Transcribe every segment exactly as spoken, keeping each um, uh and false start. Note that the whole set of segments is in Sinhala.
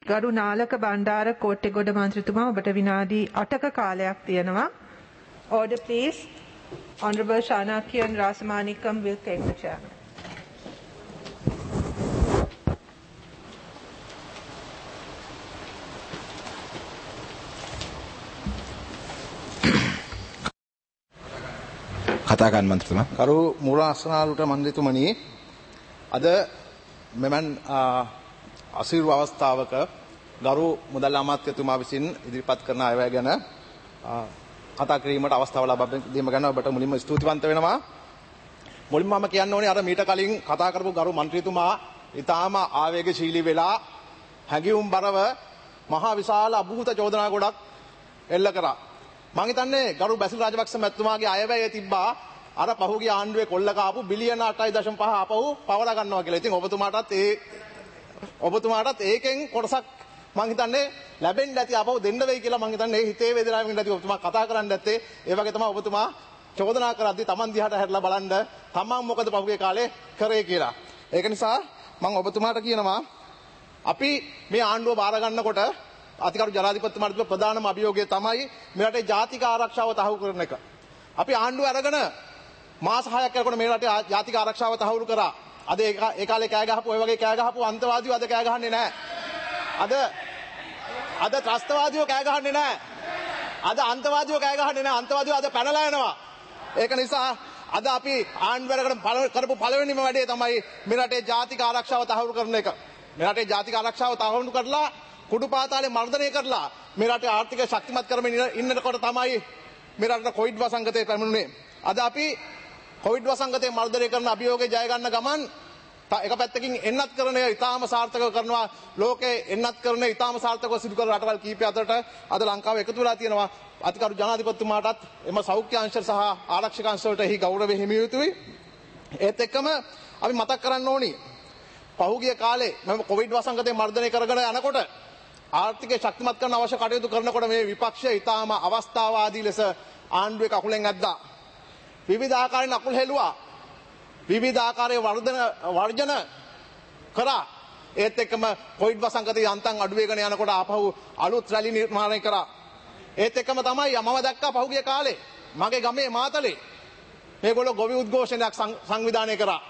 ගරු නාලක බණ්ඩාර කෝට්ටේගොඩ මන්ත්‍රීතුමා ඔබට විනාඩි අටක කාලයක් තියෙනවා. Order please. Honorable Shanakian Rasamanikam will take the chair. කතා කරන්න මන්ත්‍රීතුමා. කරු මූලාසනාලුට මන්ත්‍රීතුමනි අද මෙමන් අසීරු අවස්ථාවක ගරු මුදල් අමාත්‍යතුමා විසින් ඉදිරිපත් කරන අයවැය ගැන කතා කිරීමට අවස්ථාව ලබා දීම ගැන ඔබට මුලින්ම ස්තුතිවන්ත වෙනවා. මුලින්ම මම කියන්න ඕනේ අර මීට කලින් කතා කරපු ගරු මන්ත්‍රීතුමා ඊටාම ආවේගශීලී වෙලා හැඟියුම්බරව මහා විශාල අභූත චෝදනා ගොඩක් එල්ල කරා. මම හිතන්නේ ගරු බැසිල් රාජපක්ෂ මැතිතුමාගේ අයවැය තිබ්බා අර පහුගිය ආණ්ඩුවේ කොල්ල කාපු බිලියන අටයි දශම පහ අපහු පවලා ගන්නවා කියලා. ඉතින් ඔබතුමාටත් ඒ ඔබතුමාටත් ඒකෙන් කොටසක් මම හිතන්නේ ලැබෙන්න ඇති අපහු දෙන්න වෙයි කියලා මම හිතන්නේ හිතේ වේදනාවෙන් ඇති ඔබතුමා කතා කරන්න ඇත්තේ. ඒ වගේ තමයි ඔබතුමා චෝදනා කරද්දී Taman දිහාට හැරිලා බලන්න Taman මොකද පහුගිය කාලේ කරේ කියලා. ඒක නිසා මම ඔබතුමාට කියනවා අපි මේ ආණ්ඩුව බාර ගන්නකොට අතිකරු ජනාධිපතිතුමාට තිබෙන ප්‍රධානම අභියෝගය තමයි මේ රටේ ජාතික ආරක්ෂාව තහවුරු කරන එක. අපි ආණ්ඩුව අරගෙන මාස හයක් යනකොට මේ රටේ ජාතික ආරක්ෂාව තහවුරු කරා. අද ඒ කාලේ කෑ ගහපු ඔය වගේ කෑ ගහපු අන්තවාදීව අද කෑ ගහන්නේ නැහැ. අද අද ත්‍රස්තවාදීව කෑ ගහන්නේ නැහැ. අද අන්තවාදීව කෑ ගහන්නේ නැහැ. අන්තවාදීව අද පැනලා යනවා. ඒක නිසා අද අපි ආණ්ඩුවරකට කරපු පළවෙනිම වැඩේ තමයි මේ රටේ ජාතික ආරක්ෂාව තහවුරු කරන එක. මේ රටේ ජාතික ආරක්ෂාව තහවුරු කරලා කුඩු පාතාලේ මර්ධනය කරලා මේ රටේ ආර්ථිකය ශක්තිමත් කරමින් ඉන්නකොට තමයි මේ රටට කොවිඩ් වසංගතය පැමිණුනේ. අද අපි කොවිඩ් වසංගතය මර්ධනය කරන අභියෝගේ ජය ගන්න ගමන් එක පැත්තකින් එන්නත් කරන ඉතාම සාර්ථකව කරනවා. ලෝකේ එන්නත් කරන ඉතාම සාර්ථකව සිදු කරන රටවල් කීපය අතරට අද ලංකාව එකතු වෙලා තියෙනවා. අතිකරු ජනාධිපතිතුමාටත් එම සෞඛ්‍ය අංශ සහ ආරක්ෂක අංශ වලට එහි ගෞරවය හිමි යුතුයි. ඒත් එක්කම අපි මතක් කරන්න ඕනි පහුගිය කාලේ මම කොවිඩ් වසංගතය මර්ධනය කරගෙන යනකොට ආර්ථිකය ශක්තිමත් කරන අවශ්‍ය කටයුතු කරනකොට මේ විපක්ෂය ඊටාම අවස්ථාවාදී ලෙස ආණ්ඩුවේ කකුලෙන් ඇද්දා. විවිධ ආකාරයෙන් අකුල් හෙළුවා. විවිධ ආකාරයේ වර්ධන වර්ජන කරා. ඒත් එක්කම කොවිඩ් වසංගතය යන්තම් අඩු වෙගෙන යනකොට ආපහු අලුත් රැලි නිර්මාණය කරා. ඒත් එක්කම තමයි මම දැක්කා පහුගිය කාලේ මගේ ගමේ මාතලේ මේගොල්ලෝ ගොවි උද්ඝෝෂණයක් සංවිධානය කරා.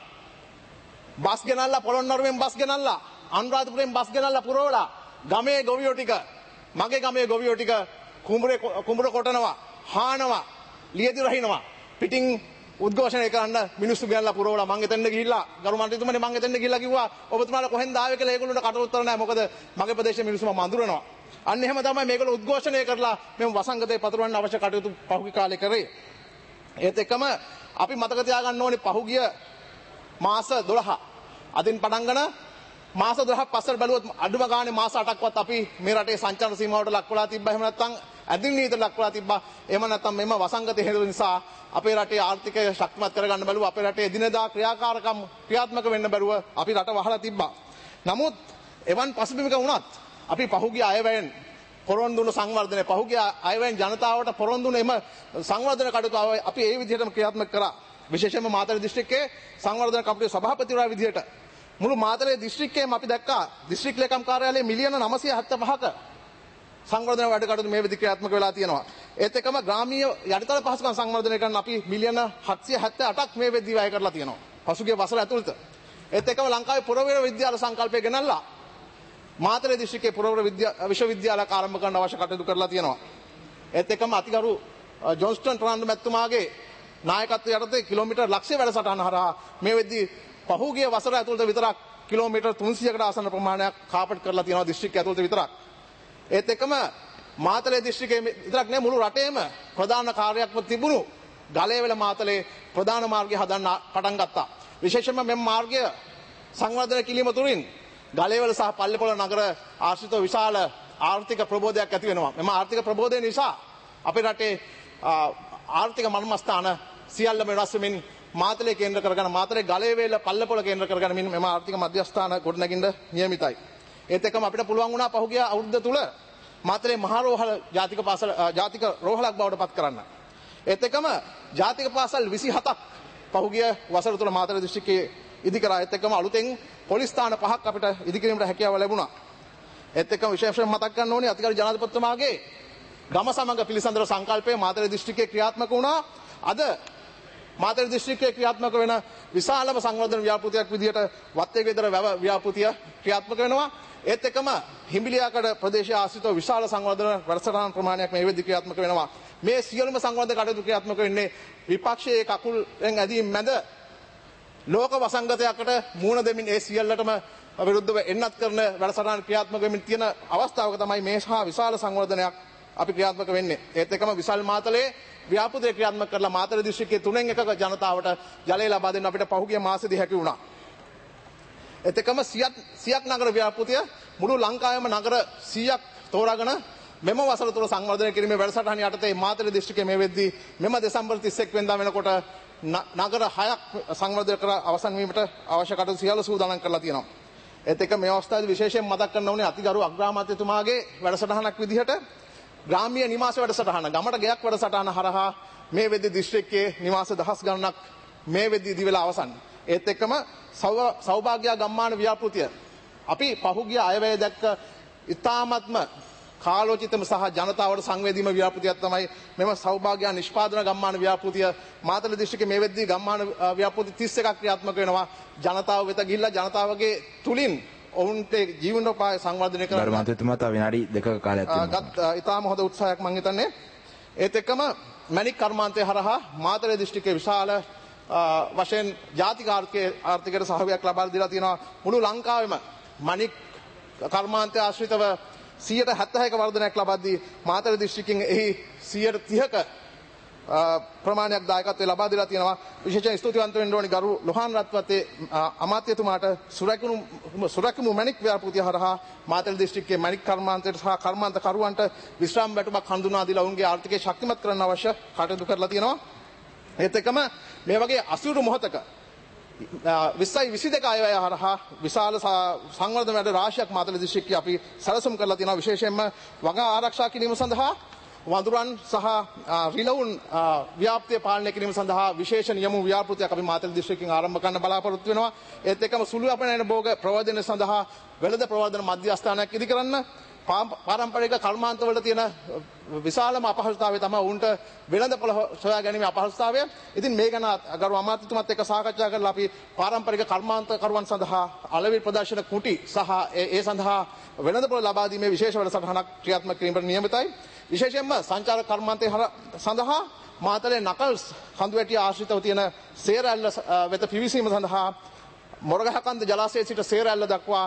බස් ගෙනල්ලා පොළොන්නරුවෙන් බස් ගෙනල්ලා අනුරාධපුරයෙන් බස් ගෙනල්ලා පුරවලා ගමේ ගොවියෝ ටික මගේ ගමේ ගොවියෝ ටික කුඹුරේ කුඹුර කොටනවා හානවා ලියදි රහිනවා පිටින් උද්ඝෝෂණය කරන්න මිනිස්සු ගෙනල්ලා පුරවලා මං එතෙන්ද ගිහිල්ලා ගරු මන්ත්‍රීතුමනි මං එතෙන්ද ගිහිල්ලා කිව්වා ඔබතුමාලා කොහෙන්ද ආවේ කියලා ඒගොල්ලන්ට කට උත්තර නැහැ මොකද මගේ ප්‍රදේශයේ මිනිස්සු මම අඳුරනවා. අන්න එහෙම තමයි මේගොල්ලෝ උද්ඝෝෂණය කරලා මේ වසංගතේ පතරවන්න අවශ්‍ය කටයුතු පහුගිය කාලේ කරේ. ඒත් එක්කම අපි මතක තියාගන්න ඕනේ පහුගිය මාස දොළහ අදින් පටන් ගන්න මාස දොළහක් පස්සට බැලුවොත් අඩුම ගානේ මාස අටක්වත් අපි මේ රටේ සංචාරන සීමාවට ලක් වෙලා තිබ්බා. එහෙම නැත්නම් ඇදින් නීතියට ලක් වෙලා තිබ්බා. එහෙම නැත්නම් මෙම වසංගතය හේතු නිසා අපේ රටේ ආර්ථිකය ශක්තිමත් කරගන්න බැලුවා. අපේ රටේ එදිනෙදා ක්‍රියාකාරකම් ක්‍රියාත්මක වෙන්න බැරුව අපි රට වහලා තිබ්බා. නමුත් එවන් පසුබිමක වුණත් අපි පහුගිය අයවැයෙන් පොරොන්දු වුණු සංවර්ධනය පහුගිය අයවැයෙන් ජනතාවට පොරොන්දු වුණු එම සංවර්ධන කටයුතු අපි ඒ විදිහටම ක්‍රියාත්මක කරා. විශේෂයෙන්ම මාතර දිස්ත්‍රික්කයේ සංවර්ධන කමිටුවේ සභාපතිවරයා විදිහට මුළු මාතලේ දිස්ත්‍රික්කයේම අපි දැක්කා දිස්ත්‍රික් ලේකම් කාර්යාලයේ මිලියන නවසිය හතළිස් පහක සංවර්ධන වැඩ කටයුතු මේ විදිහට ක්‍රියාත්මක වෙලා තියෙනවා. ඒත් එක්කම ග්‍රාමීය යටිතල පහසුකම් සංවර්ධනය කරන්න අපි මිලියන හත්සිය හැත්තෑ අටක් මේ වෙද්දී වැය කරලා තියෙනවා. පසුගිය වසර ඇතුළත. ඒත් එක්කම ලංකාවේ පුරවැය විද්‍යාල සංකල්පය ගෙනල්ලා මාතලේ දිස්ත්‍රික්කයේ පුරවැය විද්‍යා විශ්වවිද්‍යාලයක් ආරම්භ කරන්න අවශ්‍ය කටයුතු කරලා තියෙනවා. ඒත් එක්කම අතිගරු ජොන්ස්ටන් ටර්නන්ඩ් මැතිතුමාගේ නායකත්වය යටතේ කිලෝමීටර් ලක්ෂය වැඩසටහන හරහා මේ වෙද්දී පහුගිය වසර ඇතුළත විතරක් කිලෝමීටර් තුන්සියයකට ආසන්න ප්‍රමාණයක් කාපට් කරලා තියෙනවා දිස්ත්‍රික්කය ඇතුළත විතරක්. ඒත් එක්කම මාතලේ දිස්ත්‍රික්කයේ විතරක් නෙවෙයි මුළු රටේම ප්‍රධාන කාර්යයක්ම තිබුණු ගලේවල මාතලේ ප්‍රධාන මාර්ගය හදන්න පටන් ගත්තා. විශේෂයෙන්ම මෙම මාර්ගය සංවර්ධනය කිරීම තුළින් ගලේවල සහ පල්ලේපොළ නගර ආශ්‍රිතව විශාල ආර්ථික ප්‍රබෝධයක් ඇති වෙනවා. මෙම ආර්ථික ප්‍රබෝධය නිසා අපේ රටේ ආර්ථික මර්මස්ථාන සියල්ලම වෙනස් වෙමින් මාතලේ කේන්ද්‍ර කරගෙන මාතලේ ගලේවේල පල්ලේපොළ කේන්ද්‍ර කරගෙන මෙම ආර්ථික මධ්‍යස්ථාන ගොඩනැගින්න නියමිතයි. ඒත් එක්කම අපිට පුළුවන් වුණා පහුගිය අවුරුද්ද තුල මාතලේ මහා රෝහල ජාතික පාසල ජාතික රෝහලක් බවට පත් කරන්න. ඒත් එක්කම ජාතික පාසල් විසිහතක් පහුගිය වසර තුල මාතලේ දිස්ත්‍රික්කයේ ඉදි කරා. ඒත් එක්කම අලුතෙන් පොලිස් ස්ථාන පහක් අපිට ඉදි කිරීමට හැකියාව ලැබුණා. ඒත් එක්කම විශේෂයෙන් මතක් කරන්න ඕනේ අතිගරු ජනාධිපතිතුමාගේ ගම සමග පිළිසඳර සංකල්පය මාතලේ දිස්ත්‍රික්කයේ ක්‍රියාත්මක වුණා. අද මාතලේ දිස්ත්‍රික්කයේ ක්‍රියාත්මක වෙන විශාලම සංවර්ධන ව්‍යාපෘතියක් විදිහට වත්තේ ගෙදර වැව ව්‍යාපෘතිය ක්‍රියාත්මක වෙනවා. ඒත් එක්කම හිඹිලියාකඩ ප්‍රදේශයේ ආශ්‍රිතව විශාල සංවර්ධන වැඩසටහන් ප්‍රමාණයක් මේ වෙද්දී ක්‍රියාත්මක වෙනවා. මේ සියලුම සංවර්ධන කටයුතු ක්‍රියාත්මක වෙන්නේ විපක්ෂයේ කකුලෙන් ඇදීම් මැද ලෝක වසංගතයකට මුහුණ දෙමින් ඒ සියල්ලටම විරුද්ධව එන්නත් කරන වැඩසටහන් ක්‍රියාත්මක වෙමින් තියෙන අවස්ථාවක තමයි මේ සහ විශාල සංවර්ධනයක් අපි ක්‍රියාත්මක වෙන්නේ. ඒත් එක්කම විශාල මාතලේ ව්‍යාපෘතිය ක්‍රියාත්මක කරලා මාතලේ දිස්ත්‍රික්කයේ තුනෙන් එකක ජනතාවට ජලය ලබා දෙන්න අපිට පහුගිය මාසෙදී හැකි වුණා. ඒත් එක්කම සියක් සියක් නගර ව්‍යාපෘතිය මුළු ලංකාවේම නගර සීයක් තෝරාගෙන මෙම වසර තුල සංවර්ධනය කිරීමේ වැඩසටහන යටතේ මාතලේ දිස්ත්‍රික්කයේ මේ වෙද්දී මෙම දෙසැම්බර් තිස් එක් වෙනිදා වෙනකොට නගර හයක් සංවර්ධනය කර අවසන් වීමට අවශ්‍ය කටයුතු සියල්ල සූදානම් කරලා තියෙනවා. ඒත් එක්ක මේ අවස්ථාවේදී විශේෂයෙන් මතක් කරන්න ඕනේ අතිගරු අග්‍රාමාත්‍යතුමාගේ වැඩසටහනක් විදිහට ග්‍රාම්‍ය නිවාස වැඩසටහන ගමට ගයක් වැඩසටහන හරහා මේ වෙද්දී දිස්ත්‍රික්කයේ නිවාස දහස් ගණනක් මේ වෙද්දී ඉදි වෙලා අවසන්. ඒත් එක්කම සෞභාග්‍ය ගම්මාන ව්‍යාපෘතිය අපි පහුගිය අයවැය දැක්ක ඉතාමත්ම කාලෝචිතම සහ ජනතාවට සංවේදීම ව්‍යාපෘතියක් තමයි මෙම සෞභාග්‍ය නිෂ්පාදන ගම්මාන ව්‍යාපෘතිය. මාතලේ දිස්ත්‍රික්කයේ මේ වෙද්දී ගම්මාන ව්‍යාපෘති තිස් එකක් ක්‍රියාත්මක වෙනවා. ජනතාව වෙත ගිහිල්ලා ජනතාවගේ තුලින් ඔවුන්ට ජීවනෝපාය සංවර්ධනය කරන ධර්මාන්තතුමා තව විනාඩි දෙකක කාලයක් තියෙනවා. ඉතාම හොඳ උත්සාහයක් මම හිතන්නේ. ඒත් එක්කම මැණික් කර්මාන්තය හරහා මාතලේ දිස්ත්‍රික්කයේ විශාල වශයෙන් ජාතික ආර්ථිකයට සහයෝගයක් ලබා දීලා තියෙනවා. මුළු ලංකාවෙම මැණික් කර්මාන්තය ආශ්‍රිතව සියයට හැත්තෑහක වර්ධනයක් ලබද්දී මාතලේ දිස්ත්‍රික්කයෙන් එහි සියයට තිහක ප්‍රමාණයක් දායකත්වය ලබා දීලා තියෙනවා. විශේෂයෙන් ස්තුතිවන්ත වෙන්න ඕනි ගරු ලොහාන් රත්වතේ අමාත්‍යතුමාට සුරැකුණු සුරැකුණු මැණික් ව්‍යාපෘතිය හරහා මාතලේ දිස්ත්‍රික්කයේ මැණික් කර්මාන්තයට සහ කර්මාන්ත කරුවන්ට විශ්‍රාම වැටුපක් හඳුනා දීලා ඔවුන්ගේ ආර්ථිකය ශක්තිමත් කරන්න අවශ්‍ය කටයුතු කරලා තියෙනවා. ඒත් එක්කම මේ වගේ අසීරු මොහොතක විස්සයි විසි දෙක අයවැය හරහා විශාල සංවර්ධන වැඩ රාශියක් මාතලේ දිස්ත්‍රික්කයේ අපි සැලසුම් කරලා තියෙනවා. විශේෂයෙන්ම වගා ආරක්ෂා කිරීම සඳහා වඳුරන් සහ රිලවුන් ව්‍යාප්තිය පාලනය කිරීම සඳහා විශේෂ නියම ව්‍යාපෘතියක් අපි මාතලේ දිස්ත්‍රික්කයෙන් ආරම්භ කරන්න බලාපොරොත්තු වෙනවා. ඒත් එක්කම සුළු අපනයන භෝග ප්‍රවර්ධනය සඳහා වෙළඳ ප්‍රවර්ධන මධ්‍යස්ථානයක් ඉදි කරන්න පාරම්පරික කර්මාන්තවල තියෙන විශාලම අපහසුතාවය තමයි උන්ට වෙළඳපොළ සොයා ගැනීම අපහසුතාවය. ඉතින් මේ ගැන ගරු අමාත්‍යතුමත් එක්ක සාකච්ඡා කරලා අපි පාරම්පරික කර්මාන්ත කරුවන් සඳහා අලෙවි ප්‍රදර්ශන කුටි සහ ඒ සඳහා වෙළඳපොළ ලබා දීමේ විශේෂ වැඩසටහනක් ක්‍රියාත්මක කිරීමට නියමිතයි. විශේෂයෙන්ම සංචාරක කර්මාන්තය සඳහා මාතලේ නකල්ස් කඳුවැටිය ආශ්‍රිතව තියෙන සේරැල්ල වෙත පිවිසීම සඳහා මොරගහකන්ද ජලාශයේ සිට සේරැල්ල දක්වා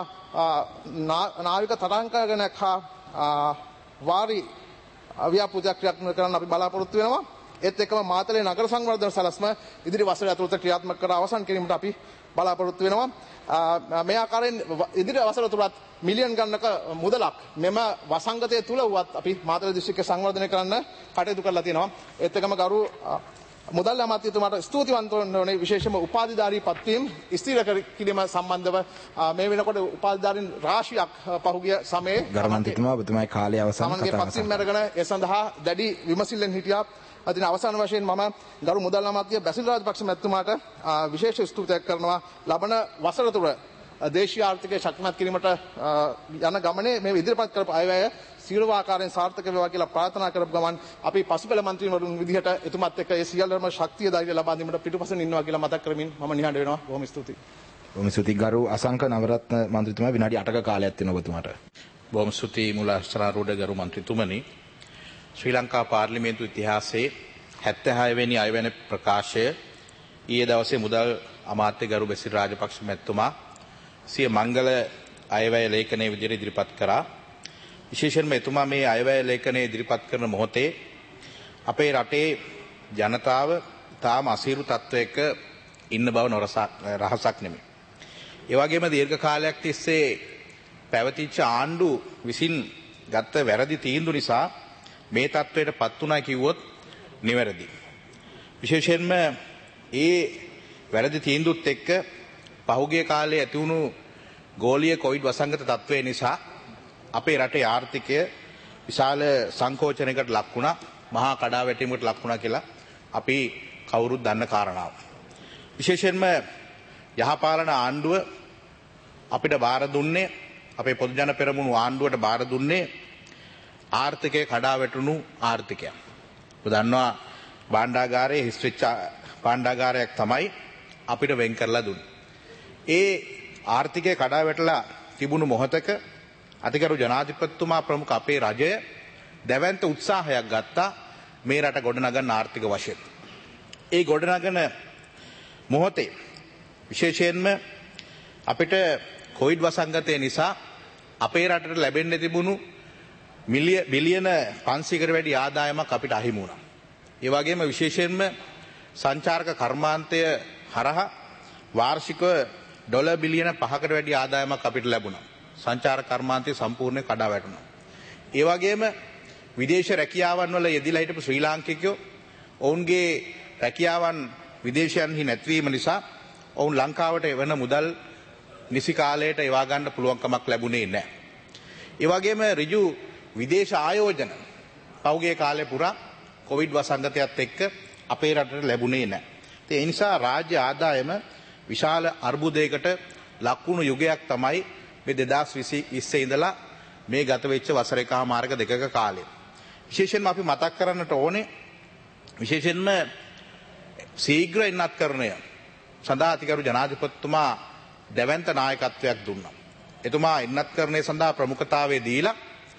නාවික තරංගනයක් හා වාරි ව්‍යාපෘතියක් ක්‍රියාත්මක කරන්න අපි බලාපොරොත්තු වෙනවා. ඒත් එක්කම මාතලේ නගර සංවර්ධන සැලැස්ම ඉදිරි වසර ඇතුළත ක්‍රියාත්මක කර අවසන් කිරීමට අපි බලාපොරොත්තු වෙනවා. මේ ආකාරයෙන් ඉදිරි වසර තුලත් මිලියන් ගණනක මුදලක් මෙම වසංගතය තුල වුවත් අපි මාතලේ දිස්ත්‍රික්කය සංවර්ධනය කරන්න කටයුතු කරලා තියෙනවා. ඒත් එක්කම ගරු මුදල් අමාත්‍යතුමාට ස්තුතිවන්ත වෙන්න ඕනේ. විශේෂයෙන්ම උපාධිධාරී පත්වීම් ස්ථිර කිරීම සම්බන්ධව මේ වෙනකොට උපාධිධාරීන් රාශියක් පහුගිය සමයේ ගරුමන්ත්‍රීතුමා ඔබතුමායි කාලය අවසන් සමන්ගේ පත්වීම් අරගෙන ඒ සඳහා දැඩි විමසිල්ලෙන් හිටියා. අදින අවසාන වශයෙන් මම ගරු මුදල් අමාත්‍ය බැසිල් රාජපක්ෂ මැතිතුමාට විශේෂ ස්තුතියක් කරනවා. ලබන වසර තුර දේශීය ආර්ථිකය ශක්තිමත් කිරීමට යන ගමනේ මේ ඉදිරිපත් කරපු අයවැය සියලු ආකාරයෙන් සාර්ථක වේවා කියලා ප්‍රාර්ථනා කරපු ගමන් අපි පසුපෙළ මන්ත්‍රීවරුන් විදිහට එතුමත් එක්ක ඒ සියල්ලම ශක්තිය ධෛර්යය ලබා දීමට පිටුපසින් ඉන්නවා කියලා මතක් කරමින් මම නිහඬ වෙනවා. බොහොම ස්තුතියි. බොහොම ස්තුතියි ගරු අසංක නවරත්න මන්ත්‍රීතුමා විනාඩි අටක කාලයක් තියෙනවා ඔබතුමාට. බොහොම ස්තුතියි මුලාස්තරාරූඪ ගරු මන්ත්‍රීතුමනි. ශ්‍රී ලංකා පාර්ලිමේන්තු ඉතිහාසයේ හැත්තෑහය වෙනි අයවැය ප්‍රකාශය ඊයේ දවසේ මුදල් අමාත්‍ය ගරු බැසිල් රාජපක්ෂ මැතිතුමා සිය මංගල අයවැය ලේඛනයේ විදිහට ඉදිරිපත් කරා. විශේෂයෙන්ම එතුමා මේ අයවැය ලේඛනය ඉදිරිපත් කරන මොහොතේ අපේ රටේ ජනතාව තාම අසීරු තත්වයක ඉන්න බව රහසක් නෙමෙයි. ඒ වගේම දීර්ඝ කාලයක් තිස්සේ පැවතිච්ච ආණ්ඩු විසින් ගත්ත වැරදි තීන්දුව නිසා මේ තත්වයට පත් වුණා කිව්වොත් නිවැරදි. විශේෂයෙන්ම ඒ වැරදි තීන්දුවත් එක්ක පහුගිය කාලේ ඇති වුණු ගෝලීය කොවිඩ් වසංගත තත්ත්වය නිසා අපේ රටේ ආර්ථිකය විශාල සංකෝචනයකට ලක් වුණා, මහා කඩාවැටීමකට ලක් වුණා කියලා අපි කවුරුත් දන්න කාරණාවක්. විශේෂයෙන්ම යහපාලන ආණ්ඩුව අපිට බාර දුන්නේ අපේ පොදු ජන පෙරමුණු ආණ්ඩුවට බාර දුන්නේ ආර්ථිකය කඩා වැටුණු ආර්ථිකයක්. ඔබ දන්නවා භාණ්ඩාගාරයේ හිස් වෙච්ච භාණ්ඩාගාරයක් තමයි අපිට වෙන් කරලා දුන්නේ. ඒ ආර්ථිකය කඩා වැටලා තිබුණු මොහොතක අතිගරු ජනාධිපතිතුමා ප්‍රමුඛ අපේ රජය දැවැන්ත උත්සාහයක් ගත්තා මේ රට ගොඩනගන්න ආර්ථික වශයෙන්. ඒ ගොඩනගන මොහොතේ විශේෂයෙන්ම අපිට කොවිඩ් වසංගතය නිසා අපේ රටට ලැබෙන්න තිබුණු මිලිය බිලියන පන්සීයකට වැඩි ආදායමක් අපිට අහිමි වුණා. ඒ වගේම විශේෂයෙන්ම සංචාරක කර්මාන්තය හරහා වාර්ෂිකව ඩොලර් බිලියන පහකට වැඩි ආදායමක් අපිට ලැබුණා. සංචාරක කර්මාන්තය සම්පූර්ණයෙන් කඩා වැටුණා. ඒ වගේම විදේශ රැකියාවන් වල යෙදিলা හිටපු ශ්‍රී ලාංකිකයෝ ඔවුන්ගේ රැකියාවන් විදේශයන්හි නැතිවීම නිසා ඔවුන් ලංකාවට එවන මුදල් නිසි කාලයට එවා ගන්න පුළුවන්කමක් ලැබුණේ නැහැ. ඒ වගේම ඍජු විදේශ ආයෝජන පෞගේ කාලේ පුරා කොවිඩ් වසංගතයත් එක්ක අපේ රටට ලැබුණේ නැහැ. ඒ නිසා රාජ්‍ය ආදායම විශාල අර්බුදයකට ලක්වුණු යුගයක් තමයි මේ දෙදාස් විස්සේ ඉඳලා මේ ගත වෙච්ච වසර එකමාරක දෙකක කාලය. විශේෂයෙන්ම අපි මතක් කරන්නට ඕනේ විශේෂයෙන්ම ශීඝ්‍ර ඉන්නත්කරණය සඳහා අතිගරු ජනාධිපතිතුමා දැවැන්ත නායකත්වයක් දුන්නා. එතුමා ඉන්නත්කරණය සඳහා ප්‍රමුඛතාවය දීලා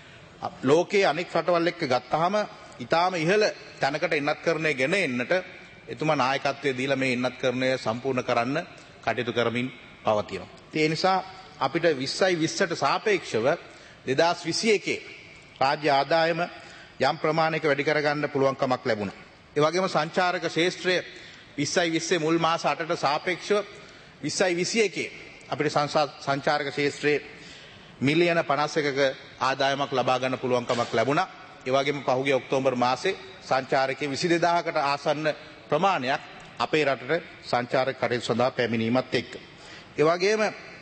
ලෝකයේ අනෙක් රටවල් එක්ක ගත්තාම ඊටාම ඉහළ තැනකට ඉන්නත්කරණය ගෙන එන්නට එතුමා නායකත්වය දීලා මේ ඉන්නත්කරණය සම්පූර්ණ කරන්න කටයුතු කරමින් පවතිනවා. ඒ නිසා අපිට විස්සයි විස්සට සාපේක්ෂව දෙදාස් විසි එකේ රාජ්‍ය ආදායම යම් ප්‍රමාණයක වැඩි කරගන්න පුළුවන්කමක් ලැබුණා. ඒ වගේම සංචාරක ක්ෂේත්‍රය විස්සයි විස්සේ මුල් මාස අටට සාපේක්ෂව විස්සයි විසි එකේ අපිට සංචාරක ක්ෂේත්‍රයේ මිලියන පනස් එකක ආදායමක් ලබා ගන්න පුළුවන්කමක් ලැබුණා. ඒ වගේම පහුගිය ඔක්තෝබර් මාසේ සංචාරකයේ විසි දෙදාහකට ආසන්න ප්‍රමාණයක් අපේ රටට සංචාරක කටයුතු සඳහා පැමිණීමත් එක්ක. ඒ වගේම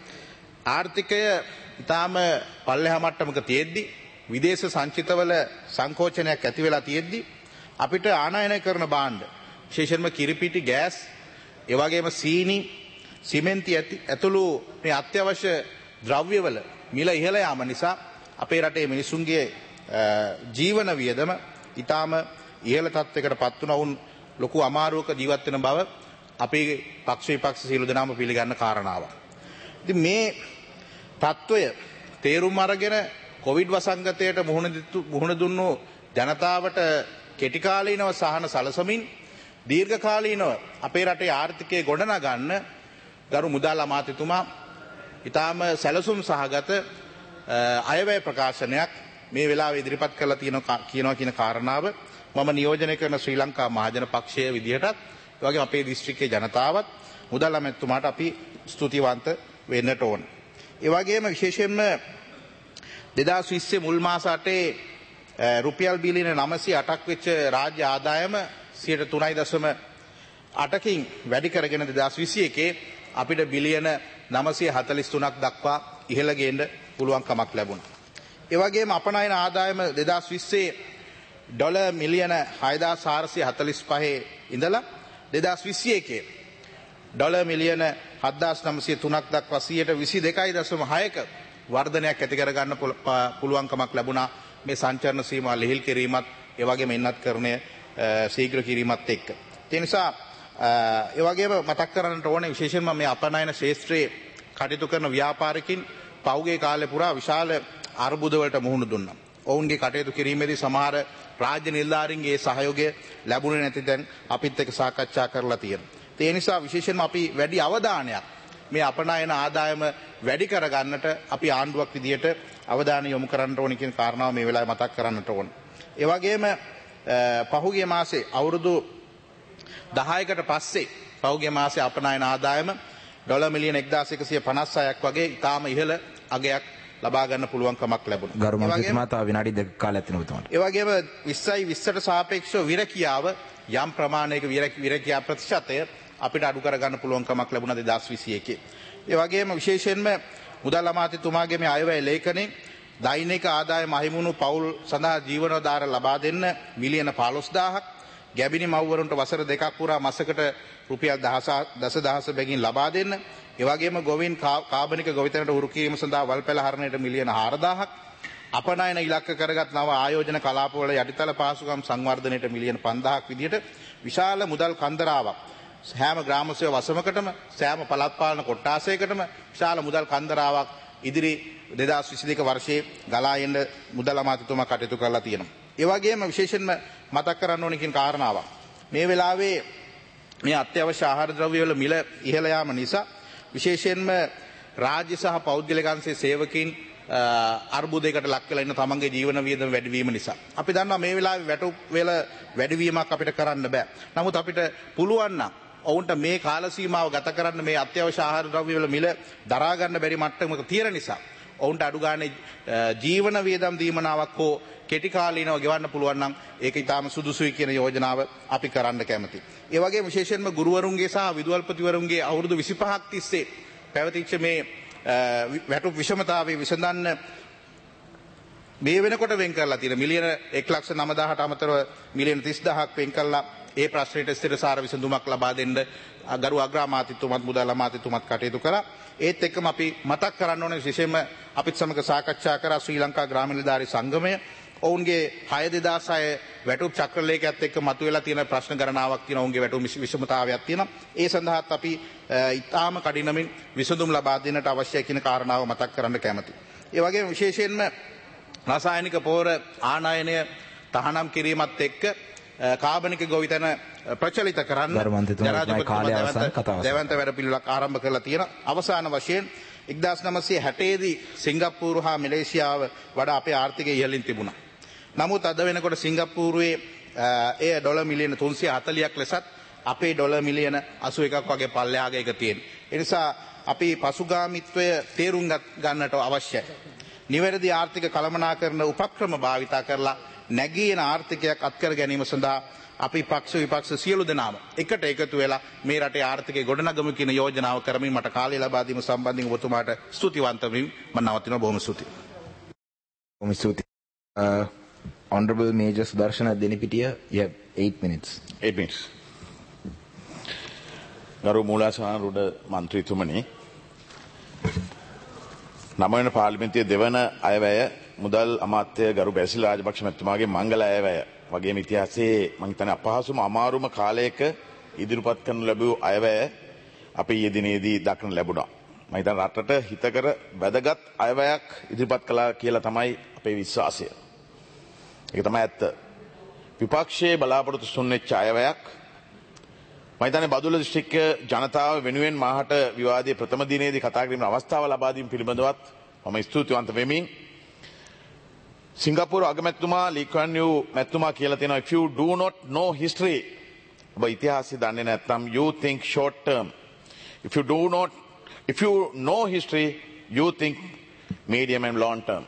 ආර්ථිකය ඉතාම පල්ලෙහා මට්ටමක තියෙද්දි විදේශ සංචිතවල සංකෝචනයක් ඇති වෙලා තියෙද්දි අපිට ආනයනය කරන භාණ්ඩ විශේෂයෙන්ම කිරිපිටි ගෑස් ඒ වගේම සීනි සිමෙන්ති ඇතුළු මේ අත්‍යවශ්‍ය ද්‍රව්‍යවල මිල ඉහළ යාම නිසා අපේ රටේ මිනිසුන්ගේ ජීවන වියදම ඊටාම ඉහළ තත්යකට පත් වුණා. වුන් ලොකු අමාරුවක ජීවත් වෙන බව අපේ පක්ෂ විපක්ෂ සියලු දෙනාම පිළිගන්න කාරණාවක්. ඉතින් මේ තත්වය තේරුම් අරගෙන කොවිඩ් වසංගතයට මුහුණ මුහුණ දුන්නු ජනතාවට කෙටි කාලීනව සහන සලසමින් දීර්ඝ කාලීනව අපේ රටේ ආර්ථිකය ගොඩනගන්න ගරු මුදල් අමාත්‍යතුමා ඊටාම සැලසුම් සහගත අයවැය ප්‍රකාශනයක් මේ වෙලාවේ ඉදිරිපත් කරලා තියෙනවා කියනවා කියන කාරණාව මම නියෝජනය කරන ශ්‍රී ලංකා මහජන පක්ෂයේ විදිහටත් ඒ වගේම අපේ දිස්ත්‍රික්කයේ ජනතාවත් මුදල් අමාත්‍යතුමාට අපි ස්තුතිවන්ත වෙන්නට ඕන. ඒ වගේම විශේෂයෙන්ම දෙදාස් විස්සේ මුල් මාස අටේ රුපියල් බිලියන නවසිය අටක් වෙච්ච රාජ්‍ය ආදායම සියයට තුනයි දශම අටකින් වැඩි කරගෙන දෙදාස් විසි එකේ අපිට බිලියන නවසිය හතළිස් තුනක් දක්වා ඉහළ ගේන්න පුළුවන්කමක් ලැබුණා. ඒ වගේම අපනයන ආදායම දෙදාස් විස්සේ ඩොලර් මිලියන හයදාස් හාරසිය හතළිස් පහේ ඉඳලා දෙදාස් විසි එකේ ඩොලර් මිලියන හත්දාස් නවසිය තුනක් දක්වා සියයට විසි දෙකයි දශම හයක වර්ධනයක් ඇති කරගන්න පුළුවන්කමක් ලැබුණා මේ සංචරණ සීමා ලිහිල් කිරීමත් ඒ වගේම ඉන්නත්කරණය ශීඝ්‍ර කිරීමත් එක්ක. ඒ නිසා ඒ වගේම මතක් කරන්නට ඕනේ විශේෂයෙන්ම මේ අපනයන ශාස්ත්‍රයේ කටයුතු කරන ව්‍යාපාරිකින් පෞගේ කාලේ පුරා විශාල අර්බුද වලට මුහුණ දුන්නා. ඔවුන්ගේ කටයුතු කිරීමේදී සමහර රාජ්‍ය නිලධාරීන්ගේ සහයෝගය ලැබුණේ නැති දැන් අපිත් එක්ක සාකච්ඡා කරලා තියෙනවා. ඒ නිසා විශේෂයෙන්ම අපි වැඩි අවධානයක් මේ අපනයන ආදායම වැඩි කරගන්නට අපි ආණ්ඩුවක් විදියට අවධානය යොමු කරන්න ඕනේ කියන කාරණාව මේ වෙලාවේ මතක් කරන්නට ඕන. ඒ වගේම පහුගිය මාසේ අවුරුදු දහයකට පස්සේ පහුගිය මාසේ අපනයන ආදායම ඩොලර් මිලියන එක්දාස් එකසිය පනස් හයක් වගේ ඉතාම ඉහළ අගයක් ලබා ගන්න පුළුවන්කමක් ලැබුණා. ගරු මන්ත්‍රීතුමා තව විනාඩි දෙකක කාලයක් තියෙනවා ඔබතුමාට. ඒ වගේම විස්සයි විස්සට සාපේක්ෂව විරකියාව යම් ප්‍රමාණයක විරකියා ප්‍රතිශතය අපිට අඩු කරගන්න පුළුවන්කමක් ලැබුණා දෙදාස් විසි එකේ. ඒ වගේම විශේෂයෙන්ම මුදල් අමාත්‍යතුමාගේ මේ අයවැය ලේඛනයේ දෛනික ආදායම අහිමුණු පවුල් සඳහා ජීවනෝදාර ලබා දෙන්න මිලියන පහළොස් දාහක් ගැබිනි මව්වරුන්ට වසර දෙකක් පුරා මාසකට රුපියල් දසදහස බැගින් ලබා දෙන්න. ඒ වගේම ගොවීන් කාබනික ගොවිතැනට උරු කිරීම සඳහා වල්පැල හරණයට මිලියන හාරදාහක්, අපනයන ඉලක්ක කරගත් නව ආයෝජන කලාපවල යටිතල පහසුකම් සංවර්ධනයට මිලියන පන්දාහක් විදියට විශාල මුදල් කන්දරාවක් සෑම ග්‍රාම සේවා වසමකටම සෑම පළාත් පාලන කොට්ටාසයකටම විශාල මුදල් කන්දරාවක් ඉදිරි දෙදහස් විසි දෙක වර්ෂයේ ගලා එන්න මුදල් අමාත්‍යතුමා කටයුතු කරලා තියෙනවා. ඒ වගේම විශේෂයෙන්ම මතක් කරන්න ඕන කියන කාරණාවක්. මේ වෙලාවේ මේ අත්‍යවශ්‍ය ආහාර ද්‍රව්‍ය වල මිල ඉහළ යාම නිසා විශේෂයෙන්ම රාජ්‍ය සහ පෞද්ගලික අංශයේ සේවකීන් අර්බුදයකට ලක් වෙලා ඉන්න තමන්ගේ ජීවන වියදම වැඩිවීම නිසා. අපි දන්නවා මේ වෙලාවේ වැටුප් වල වැඩිවීමක් අපිට කරන්න බෑ. නමුත් අපිට පුළුවන් නම් ඔවුන්ට මේ කාල සීමාව ගත කරන්න මේ අත්‍යවශ්‍ය ආහාර ද්‍රව්‍ය වල මිල දරා ගන්න බැරි මට්ටමක තියෙන නිසා ඔවුන්ට අඩු ගානේ ජීවන වියදම් දීමනාවක් හෝ කෙටි කාලීනව ගෙවන්න පුළුවන් නම් ඒක ඊටාම සුදුසුයි කියන යෝජනාව අපි කරන්න කැමතියි. ඒ වගේම විශේෂයෙන්ම ගුරුවරුන්ගේ සහ විදුහල්පතිවරුන්ගේ අවුරුදු විසිපහක් තිස්සේ පැවතිච්ච මේ වැටුප් විෂමතාවය විසඳන්න මේ වෙනකොට වෙන් කරලා තියෙන මිලියන එක ලක්ෂ නවදාහට අමතරව මිලියන තිස් දහයක් වෙන් කළා ඒ ප්‍රශ්නෙට ස්ථිරසාර විසඳුමක් ලබා දෙන්න ගරු අග්‍රාමාත්‍යතුමත් මුදල් අමාත්‍යතුමත් කටයුතු කළා. ඒත් එක්කම අපි මතක් කරන්න ඕනේ විශේෂයෙන්ම අපිත් සමග සාකච්ඡා කරා ශ්‍රී ලංකා ග්‍රාමීණ නිලධාරී සංගමය ඔවුන්ගේ හය දෙදහස් හය වැටුප් චක්‍රලේඛයත් එක්ක මතුවලා තියෙන ප්‍රශ්න ගණනාවක් තියෙනවා. ඔවුන්ගේ වැටුප් විෂමතාවයක් තියෙනවා. ඒ සඳහාත් අපි ඉතාම කඩිනමින් විසඳුම් ලබා දෙන්නට අවශ්‍යයි කියන කාරණාව මතක් කරන්න කැමතියි. ඒ වගේම විශේෂයෙන්ම රසායනික පොහොර ආනයනය තහනම් කිරීමත් එක්ක කාබනික ගොවිතැන ප්‍රචලිත කරන්න දැවන්ත වැඩ පිළිවෙලක් ආරම්භ කරලා තියෙන. අවසාන වශයෙන් එක්දාස් නවසිය හැටේ දී සිංගප්පූරු හා මැලේසියාව වඩා අපේ ආර්ථිකය ඉහළින් තිබුණා. නමුත් අද වෙනකොට සිංගප්පූරුවේ එය ඩොලර් මිලියන තුන්සිය හතළිහක් ලෙසත් අපේ ඩොලර් මිලියන අසූ එකක් වගේ පල්ලෙහාක එක තියෙනවා. ඒ නිසා අපි පසුගාමීත්වය තේරුම් ගන්නට අවශ්‍යයි. නිවැරදි ආර්ථික කළමනාකරන උපක්‍රම භාවිතා කරලා නැගී එන ආර්ථිකයක් අත්කර ගැනීම සඳහා අපි පක්ෂ විපක්ෂ සියලු දෙනාම එකට එකතු වෙලා මේ රටේ ආර්ථිකය ගොඩනගමු කියන යෝජනාව කරමින් මට කාලය ලබා දීම සම්බන්ධයෙන් ඔබතුමාට ස්තුතිවන්ත වෙමින් මම නවතිනවා. බොහොම ස්තුතියි. බොහොම ස්තුතියි. Uh, Honorable Major Sudarshana Denipitiya, you have eight minutes. eight minutes. ගරු මූලාසනාරූඪ මන්ත්‍රීතුමනි, නවවන පාර්ලිමේන්තුවේ දෙවන අයවැය මුදල් අමාත්‍ය ගරු බැසිල් රාජපක්ෂ මැතිතුමාගේ මංගල අයවැය වගේම ඉතිහාසයේ මම හිතන්නේ අපහසුම අමාරුම කාලයක ඉදිරිපත් කරනු ලැබූ අයවැය අපි ඊයේ දිනේදී දක්න ලැබුණා. මම හිතන්නේ රටට හිතකර වැදගත් අයවැයක් ඉදිරිපත් කළා කියලා තමයි අපේ විශ්වාසය. ඒක තමයි ඇත්ත. විපක්ෂයේ බලාපොරොත්තු සුන්නෙච්ච අයවැයක්. මම හිතන්නේ බදුල්ල දිස්ත්‍රික්ක ජනතාව වෙනුවෙන් මාහට විවාදයේ ප්‍රථම දිනේදී කතා කිරීමේ අවස්ථාව ලබා දීම පිළිබඳවත් මම ස්තුතිවන්ත වෙමි. සිංගප්පූරු අගමැතිතුමා ලී කුවන් යූ මැතිතුමා කියලා තියෙනවා, if you do not know history, ඔබ ඉතිහාසය දන්නේ නැත්නම් you think short term. If you do not if you know history, you think medium and long term.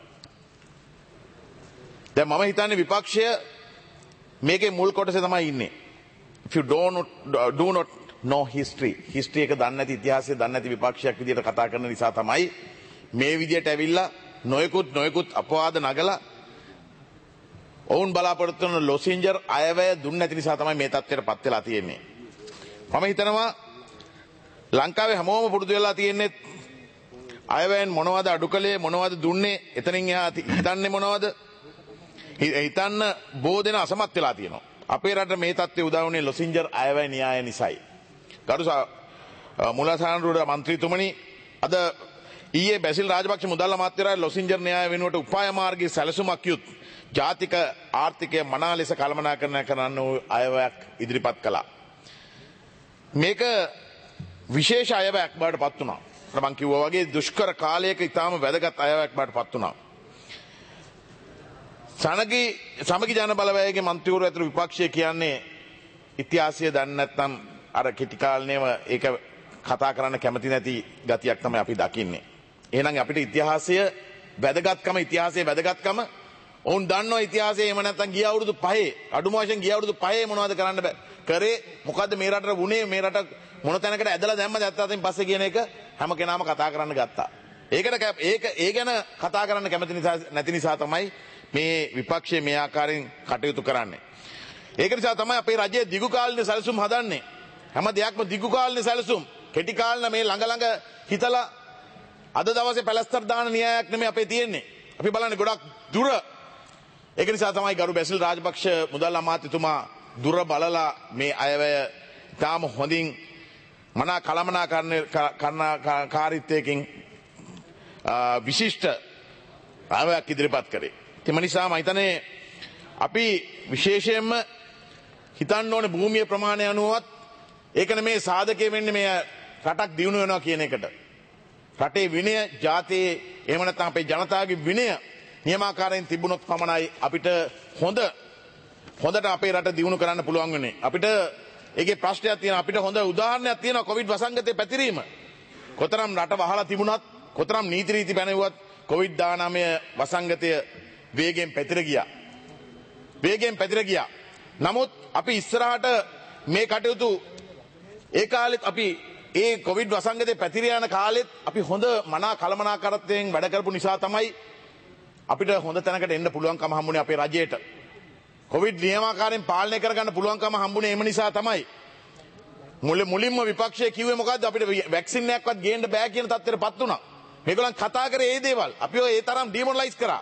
දැන් මම හිතන්නේ විපක්ෂය මේකේ මුල් කොටසේ තමයි ඉන්නේ. If you do not do not know history, history එක දන්නේ නැති, ඉතිහාසය දන්නේ නැති විපක්ෂයක් විදියට කතා කරන නිසා තමයි මේ විදියට ඇවිල්ලා නොයෙකුත් නොයෙකුත් අපවාද නගලා ඔවුන් බලාපොරොත්තු වන ලොසින්ජර් අයවැය දුන්නේ නැති නිසා තමයි මේ තත්ත්වයට පත් වෙලා තියෙන්නේ. මම හිතනවා ලංකාවේ හැමෝම පුරුදු වෙලා තියෙන්නේ අයවැයෙන් මොනවද අඩු කළේ, මොනවද දුන්නේ, එතනින් එහා හිතන්නේ මොනවද, හිතන්න බොහෝ දෙනා අසමත් වෙලා තියෙනවා. අපේ රට මේ තත්ත්වය උදා වුණේ ලොසින්ජර් අයවැය න්‍යාය නිසායි. ගරු මූලාසනාරූඪ මන්ත්‍රීතුමනි, අද ඊයේ බැසිල් රාජපක්ෂ මුදල් අමාත්‍යවරයා ලොසින්ජර් න්‍යාය වෙනුවට උපාය මාර්ගයේ සැලසුමක් යුත් ජාතික ආර්ථිකය මනා ලෙස කළමනාකරණය කරන්න වූ අයවැයක් ඉදිරිපත් කළා. මේක විශේෂ අයවැයක් බවට පත් වුණා. මම කිව්වා වගේ දුෂ්කර කාලයක ඉතාම වැදගත් අයවැයක් බවට පත් වුණා. සනගි සමගි ජන බලවේගයේ මන්ත්‍රීවරු ඇතුළු විපක්ෂය කියන්නේ ඉතිහාසය දන්නේ නැත්නම් අර කෙටි කාලනේම ඒක කතා කරන්න කැමති නැති ගතියක් තමයි අපි දකින්නේ. එහෙනම් අපිට ඉතිහාසය වැදගත්කම ඉතිහාසයේ වැදගත්කම ඔවුන් දන්නවා. ඉතිහාසයේ එහෙම නැත්නම් ගිය අවුරුදු පහේ අඩුම වශයෙන් ගිය අවුරුදු පහේ මොනවද කරන්න බෑ කරේ, මොකද්ද මේ රටට වුණේ, මේ රට මොන තැනකට ඇදලා දැම්මද ඇත්තටින් පස්සේ කියන එක හැම කෙනාම කතා කරන්න ගත්තා. ඒකට ඒක ඒ ගැන කතා කරන්න කැමති නිසා නැති නිසා තමයි මේ විපක්ෂයේ මේ ආකාරයෙන් කටයුතු කරන්නේ. ඒක නිසා තමයි අපේ රජයේ දිගු කාලින සැලසුම් හදන්නේ. හැම දෙයක්ම දිගු කාලින සැලසුම්. කෙටි කාලින මේ ළඟ ළඟ හිතලා අද දවසේ පැලස්තර දාන න්‍යායක් නෙමෙයි අපේ තියෙන්නේ. අපි බලන්නේ ගොඩක් දුර. ඒක නිසා තමයි ගරු බැසිල් රාජපක්ෂ මුදල් අමාත්‍යතුමා දුර බලලා මේ අයවැය තාම හොඳින් මනා කළමනාකාරීත්වයකින් විශිෂ්ට අයවැයක් ඉදිරිපත් කරේ. එම නිසා මම හිතන්නේ අපි විශේෂයෙන්ම හිතන්න ඕනේ භූමිය ප්‍රමාණය අනුවත් ඒක නෙමේ සාධකයේ වෙන්නේ මේ රටක් දියුණු වෙනවා කියන එකට. රටේ විනය, ජාතියේ එහෙම නැත්නම් අපේ ජනතාවගේ විනය නියමාකාරයෙන් තිබුණොත් පමණයි අපිට හොඳ හොඳට අපේ රට දියුණු කරන්න පුළුවන් වෙන්නේ. අපිට ඒකේ ප්‍රශ්නයක් තියෙනවා. අපිට හොඳ උදාහරණයක් තියෙනවා කොවිඩ් වසංගතයේ පැතිරීම. කොතරම් රට වහලා තිබුණත්, කොතරම් නීති රීති පැනෙවුවත් කොවිඩ් දානමය වසංගතය වේගයෙන් පැතිර ගියා. වේගයෙන් පැතිර ගියා. නමුත් අපි ඉස්සරහට මේ කටයුතු ඒ කාලෙත් අපි ඒ කොවිඩ් වසංගතයේ පැතිර යන කාලෙත් අපි හොඳ මනා කළමනාකරත්වයෙන් වැඩ කරපු නිසා තමයි අපිට හොඳ තැනකට එන්න පුළුවන්කම හම්බුනේ අපේ රජයට. කොවිඩ් නියමාකාරයෙන් පාලනය කරගන්න පුළුවන්කම හම්බුනේ එම නිසා තමයි. මුල මුලින්ම විපක්ෂය කිව්වේ මොකද්ද? අපිට වැක්සින් එකක්වත් ගේන්න බෑ කියන තත්ත්වයටපත් වුණා. මේගොල්ලන් කතා කරේ ඒ දේවල්. අපිව ඒ තරම් ඩිමොනලයිස් කරා.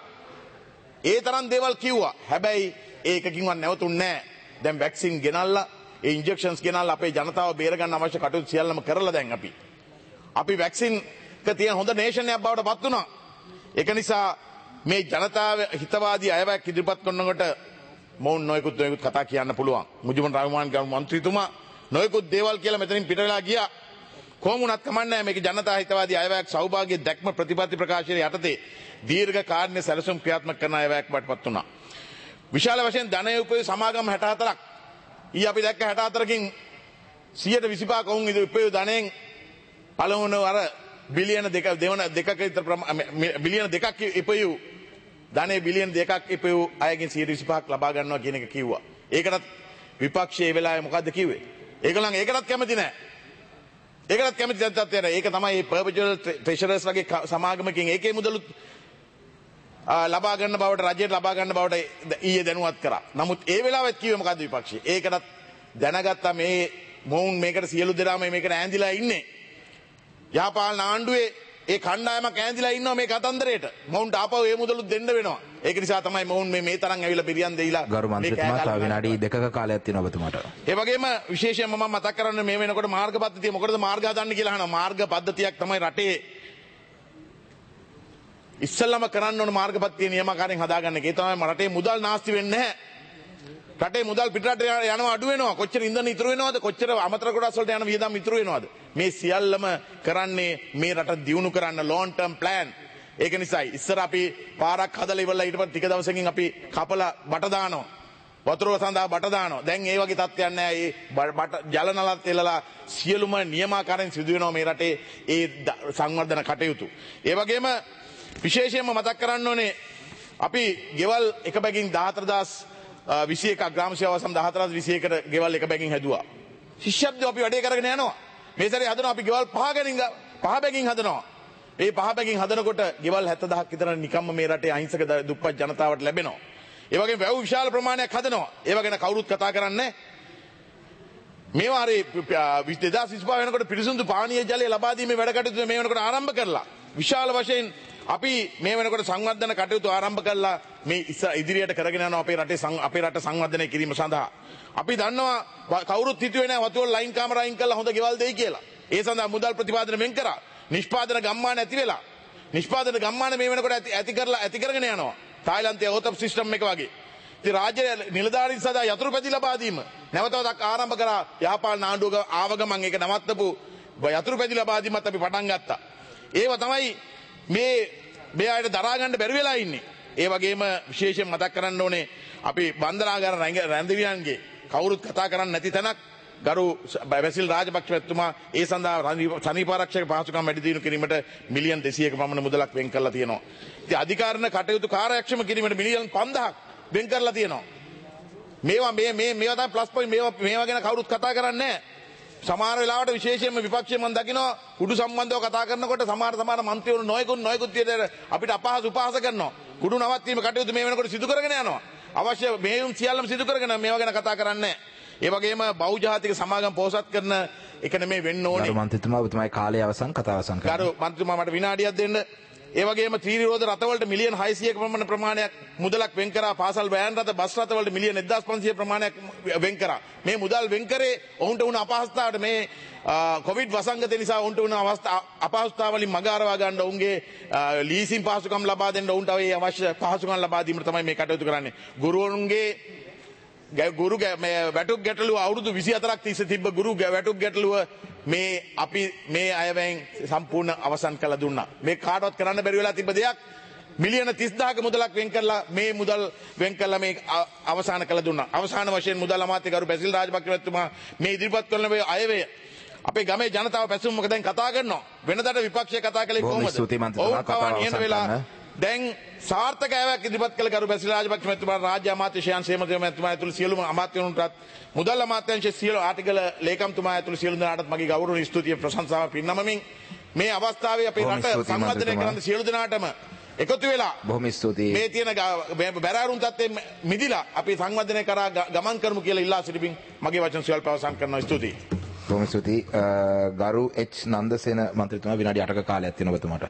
ඒ තරම් දේවල් කිව්වා. හැබැයි ඒකකින්වත් නැවතුන්නේ නැහැ. දැන් වැක්සින් ගෙනල්ලා, ඒ ඉන්ජෙක්ෂන්ස් ගෙනල්ලා අපේ ජනතාව බේරගන්න අවශ්‍ය කටයුතු සියල්ලම කරලා දැන් අපි. අපි වැක්සින් එක තියෙන හොඳ නේෂන් එකක් බවට පත් වුණා. ඒක නිසා මේ ජනතාව හිතවාදී අයවැයක් ඉදිරිපත් කරනකොට මොවුන් නොයෙකුත් නොයෙකුත් කතා කියන්න පුළුවන්. මුජිබුන් රහමාන් ගරු මන්ත්‍රීතුමා නොයෙකුත් දේවල් කියලා මෙතනින් පිට වෙලා ගියා. කොහොම වුණත් කමන්නේ නැහැ. මේක ජනතා හිතවාදී අයවැයක් සෞභාග්‍ය දැක්ම ප්‍රතිපත්ති ප්‍රකාශනයේ යටතේ දීර්ඝ කාර්ය සැලසුම් ක්‍රියාත්මක කරන අයවැයක් බවටපත් වුණා. විශාල වශයෙන් ධනය උපයෝගී සමාගම් හැට හතරක් ඊ අපි දැක්ක හැට හතරකින් සියයට විසිපහක වුන් උපයෝගී ධනයෙන් පළමුවන අර බිලියන දෙක දෙවන දෙකක විතර බිලියන දෙකක් ඉපයූ ධනෙ බිලියන දෙකක් ඉපයූ අයගෙන් සියයට විසිපහක් ලබා ගන්නවා කියන එක කිව්වා. ඒකටත් විපක්ෂයේ වෙලාවේ මොකද්ද කිව්වේ? ඒගොල්ලන් ඒකටත් කැමති නැහැ. ඒකටත් කැමති නැත්තත් යන ඒක තමයි මේ පර්පචුවල් ට්‍රෙෂරර්ස් වගේ සමාගමකින් ඒකේ මුදලුත් ලබා ගන්න බවට රජයට ලබා ගන්න බවට ඊයේ දැනුවත් කරා. නමුත් ඒ වෙලාවෙත් කිව්වේ මොකද්ද විපක්ෂය? ඒකටත් දැනගත්තා මේ මොවුන් මේකට සියලු දෙනාම මේකට ඈඳිලා ඉන්නේ. යහපාලන ආණ්ඩුවේ ඒ කණ්ඩායමක් ඈඳිලා ඉන්නවා මේ කතන්දරේට. මොවුන්ට ආපහු ඒ මුදලුත් දෙන්න වෙනවා. ඒක නිසා තමයි මොවුන් මේ මේ තරම් ඇවිල්ලා පිරියන් දෙයිලා ගරු මන්ත්‍රීතුමා තව විනාඩි දෙකක කාලයක් තියෙනවා ඔබතුමාට. ඒ වගේම විශේෂයෙන්ම මම මතක් කරන්නේ මේ වෙනකොට මාර්ග පද්ධතිය මොකටද මාර්ග හදන්න කියලා අහනවා. මාර්ග පද්ධතියක් තමයි රටේ ඉස්සල්ලාම කරන්න ඕන මාර්ග පද්ධතිය නියමාකාරයෙන් හදාගන්න එක. ඒ තමයි රටේ මුදල් නාස්ති වෙන්නේ නැහැ. රටේ මුදල් පිටරට යනවා අඩු වෙනවා. කොච්චර ඉන්ධන ඉතුරු වෙනවද? කොච්චර අමතර කොටස් වලට යන වියදම් ඉතුරු වෙනවද? මේ සියල්ලම කරන්නේ මේ රට දියුණු කරන්න long term plan. ඒක නිසායි ඉස්සර අපි පාරක් හදලා ඉවරලා ඊට පස්සේ ටික දවසකින් අපි කපලා බට දානවා. වතුර සඳහා බට දානවා. දැන් ඒ වගේ තත්ත්වයක් නැහැ. ඒ බට ජල නලත් එලලා සියලුම නියමාකාරයෙන් සිදු වෙනවා මේ රටේ ඒ සංවර්ධන කටයුතු. ඒ වගේම විශේෂයෙන්ම මතක් කරන්න ඕනේ අපි ගෙවල් එක බැගින් දහහතර දහස් විසි එකක් ග්‍රාම සේවා සම් දහහතර දහස් විසි එකට ගෙවල් එක බැගින් හැදුවා. ශිෂ්‍යත්වය අපි වැඩේ කරගෙන යනවා. මේ සැරේ හදනවා අපි ගෙවල් පහ ගැනින් පහ බැගින් හදනවා. මේ පහ බැගින් හදනකොට ගෙවල් හැත්තදහක් විතර නිකම්ම මේ රටේ අහිංසක දුප්පත් ජනතාවට ලැබෙනවා. ඒ වගේම වැව් විශාල ප්‍රමාණයක් හදනවා. ඒව ගැන කවුරුත් කතා කරන්නේ මේවා හරි දෙදාස් විසිපහ වෙනකොට පිරිසිදු පානීය ජලය ලබා දීමේ වැඩ කටයුතු මේ වෙනකොට ආරම්භ කරලා විශාල වශයෙන් අපි මේ වෙනකොට සංවර්ධන කටයුතු ආරම්භ කළා මේ ඉදිරියට කරගෙන යනවා අපේ රටේ අපේ රට සංවර්ධනය කිරීම සඳහා. අපි දන්නවා කවුරුත් හිතුවේ නැහැ වතුවල ලයින් කාමරා අයින් කළා හොඳ ගෙවල් දෙයි කියලා. ඒ සඳහා මුදල් ප්‍රතිපාදන වෙන් කරා. නිෂ්පාදන ගම්මාන ඇති වෙලා. නිෂ්පාදන ගම්මාන මේ වෙනකොට ඇති ඇති කරලා ඇති කරගෙන යනවා. තායිලන්තයේ ඕතප් සිස්ටම් එක වගේ. ඉතින් රාජ්‍ය නිලධාරීන් සඳහා යතුරු පැති ලබා දීම නැවතවතක් ආරම්භ කරා. යහපාලන ආණ්ඩුවක ආවගමන් ඒක නවත්තපු යතුරු පැති ලබා දීමත් අපි පටන් ගත්තා. ඒව තමයි මේ මේ අයට දරා ගන්න බැරි වෙලා ඉන්නේ. ඒ වගේම විශේෂයෙන් මතක් කරන්න ඕනේ අපි බන්දනාගාර රැඳවියන්ගේ කවුරුත් කතා කරන්නේ නැති තැනක් ගරු බැසිල් රාජපක්ෂ මැතිතුමා ඒ සඳහා සනීපාරක්ෂක පහසුකම් වැඩි දියුණු කිරීමට මිලියන් දෙසීයක පමණ මුදලක් වෙන් කරලා තියෙනවා. ඉතින් අධිකාරණ කටයුතු කාර්යක්ෂම කිරීමට මිලියන් පන්දහක් වෙන් කරලා තියෙනවා. මේවා මේ මේ මේවා තමයි ප්ලස් පොයින්ට් මේවා මේවා ගැන කවුරුත් කතා කරන්නේ නැහැ. සමහර වෙලාවට විශේෂයෙන්ම විපක්ෂය මම දකිනවා කුඩු සම්බන්ධව කතා කරනකොට සමහර සමහර മന്ത്രിවරු නොයෙකුත් නොයෙකුත් විදිහට අපිට අපහාස උපහාස කරනවා. කුඩු නවත්වීම කටයුතු මේ වෙනකොට සිදු කරගෙන යනවා. අවශ්‍ය මේවුම් සියල්ලම සිදු කරගෙන මේවා ගැන කතා කරන්නේ. ඒ වගේම බහුජාතික සමාගම් පෝසත් කරන එක නෙමෙයි වෙන්න ඕනේ. ගරු මන්ත්‍රීතුමා ඔබතුමායි කාලය අවසන් කතාව අවසන් කරන්න. ගරු මන්ත්‍රීතුමා මට විනාඩියක් දෙන්න. ඒ වගේම ත්‍රිවිධ රථවලට මිලියන හයසියයක පමණ ප්‍රමාණයක් මුදලක් වෙන් කරා. පාසල් වෑන් රථ බස් රථවලට මිලියන එක්දාස් පන්සිය ප්‍රමාණයක් වෙන් කරා. මේ මුදල් වෙන් කරේ ඔවුන්ට වුණ අපහසුතාවට මේ කොවිඩ් වසංගතය නිසා ඔවුන්ට වුණ අපහසුතාවලින් මග අරවා ගන්න ඔවුන්ගේ ලීසින් පහසුකම් ලබා දෙන්න ඔවුන්ට ඒ අවශ්‍ය පහසුකම් ලබා දීමට තමයි මේ කටයුතු කරන්නේ. ගුරුවරුන්ගේ ගුරු වැටුප් ගැටලුව අවුරුදු විසිහතරක් තිස්සේ තිබ්බ ගුරු වැටුප් ගැටලුව මේ අපි මේ අයවැයෙන් සම්පූර්ණ අවසන් කළ දුන්නා. මේ කාටවත් කරන්න බැරි වෙලා තිබ්බ දෙයක් මිලියන තිස් දාහක මුදලක් වෙන් කරලා මේ මුදල් වෙන් කරලා මේ අවසන් කළ දුන්නා. අවසාන වශයෙන් මුදල් අමාත්‍ය ගරු බැසිල් රාජපක්ෂ මහත්මයා මේ ඉදිරිපත් කරන මේ අයවැය අපේ ගමේ ජනතාව පැසුම් මොකද දැන් කතා කරනවා. වෙනදාට විපක්ෂය කතා කළේ කොහොමද? ඔවුන් කවා නියන වෙලා දැන් සාර්ථක අයවැයක් ඉදිරිපත් කළ ගරු බැසිල් රාජපක්ෂ මහත්මයා රාජ්‍ය අමාත්‍ය ශයන් සේමදේව මහත්මයා ඇතුළු සියලුම අමාත්‍යවරුන්ටත් මුදල් අමාත්‍යාංශයේ සියලු ආටිකල ලේකම්තුමා ඇතුළු සියලු දෙනාටත් මගේ ගෞරවනීය ස්තුතිය ප්‍රශංසාව පිරිනමමින් මේ අවස්ථාවේ අපේ රට සංවර්ධනය කරන සියලු දෙනාටම එකතු වෙලා බොහොම ස්තුතියි මේ තියෙන බැරෑරුම් තත්ත්වයෙන් මිදිලා අපි සංවර්ධනය කරා ගමන් කරමු කියලා ඉල්ලා සිටිමින් මගේ වචන සියල්ල පවසන් කරනවා. ස්තුතියි. බොහොම ස්තුතියි. ගරු එච් නන්දසේන මන්ත්‍රීතුමා විනාඩි අටක කාලයක් තියෙනවා ඔබතුමාට.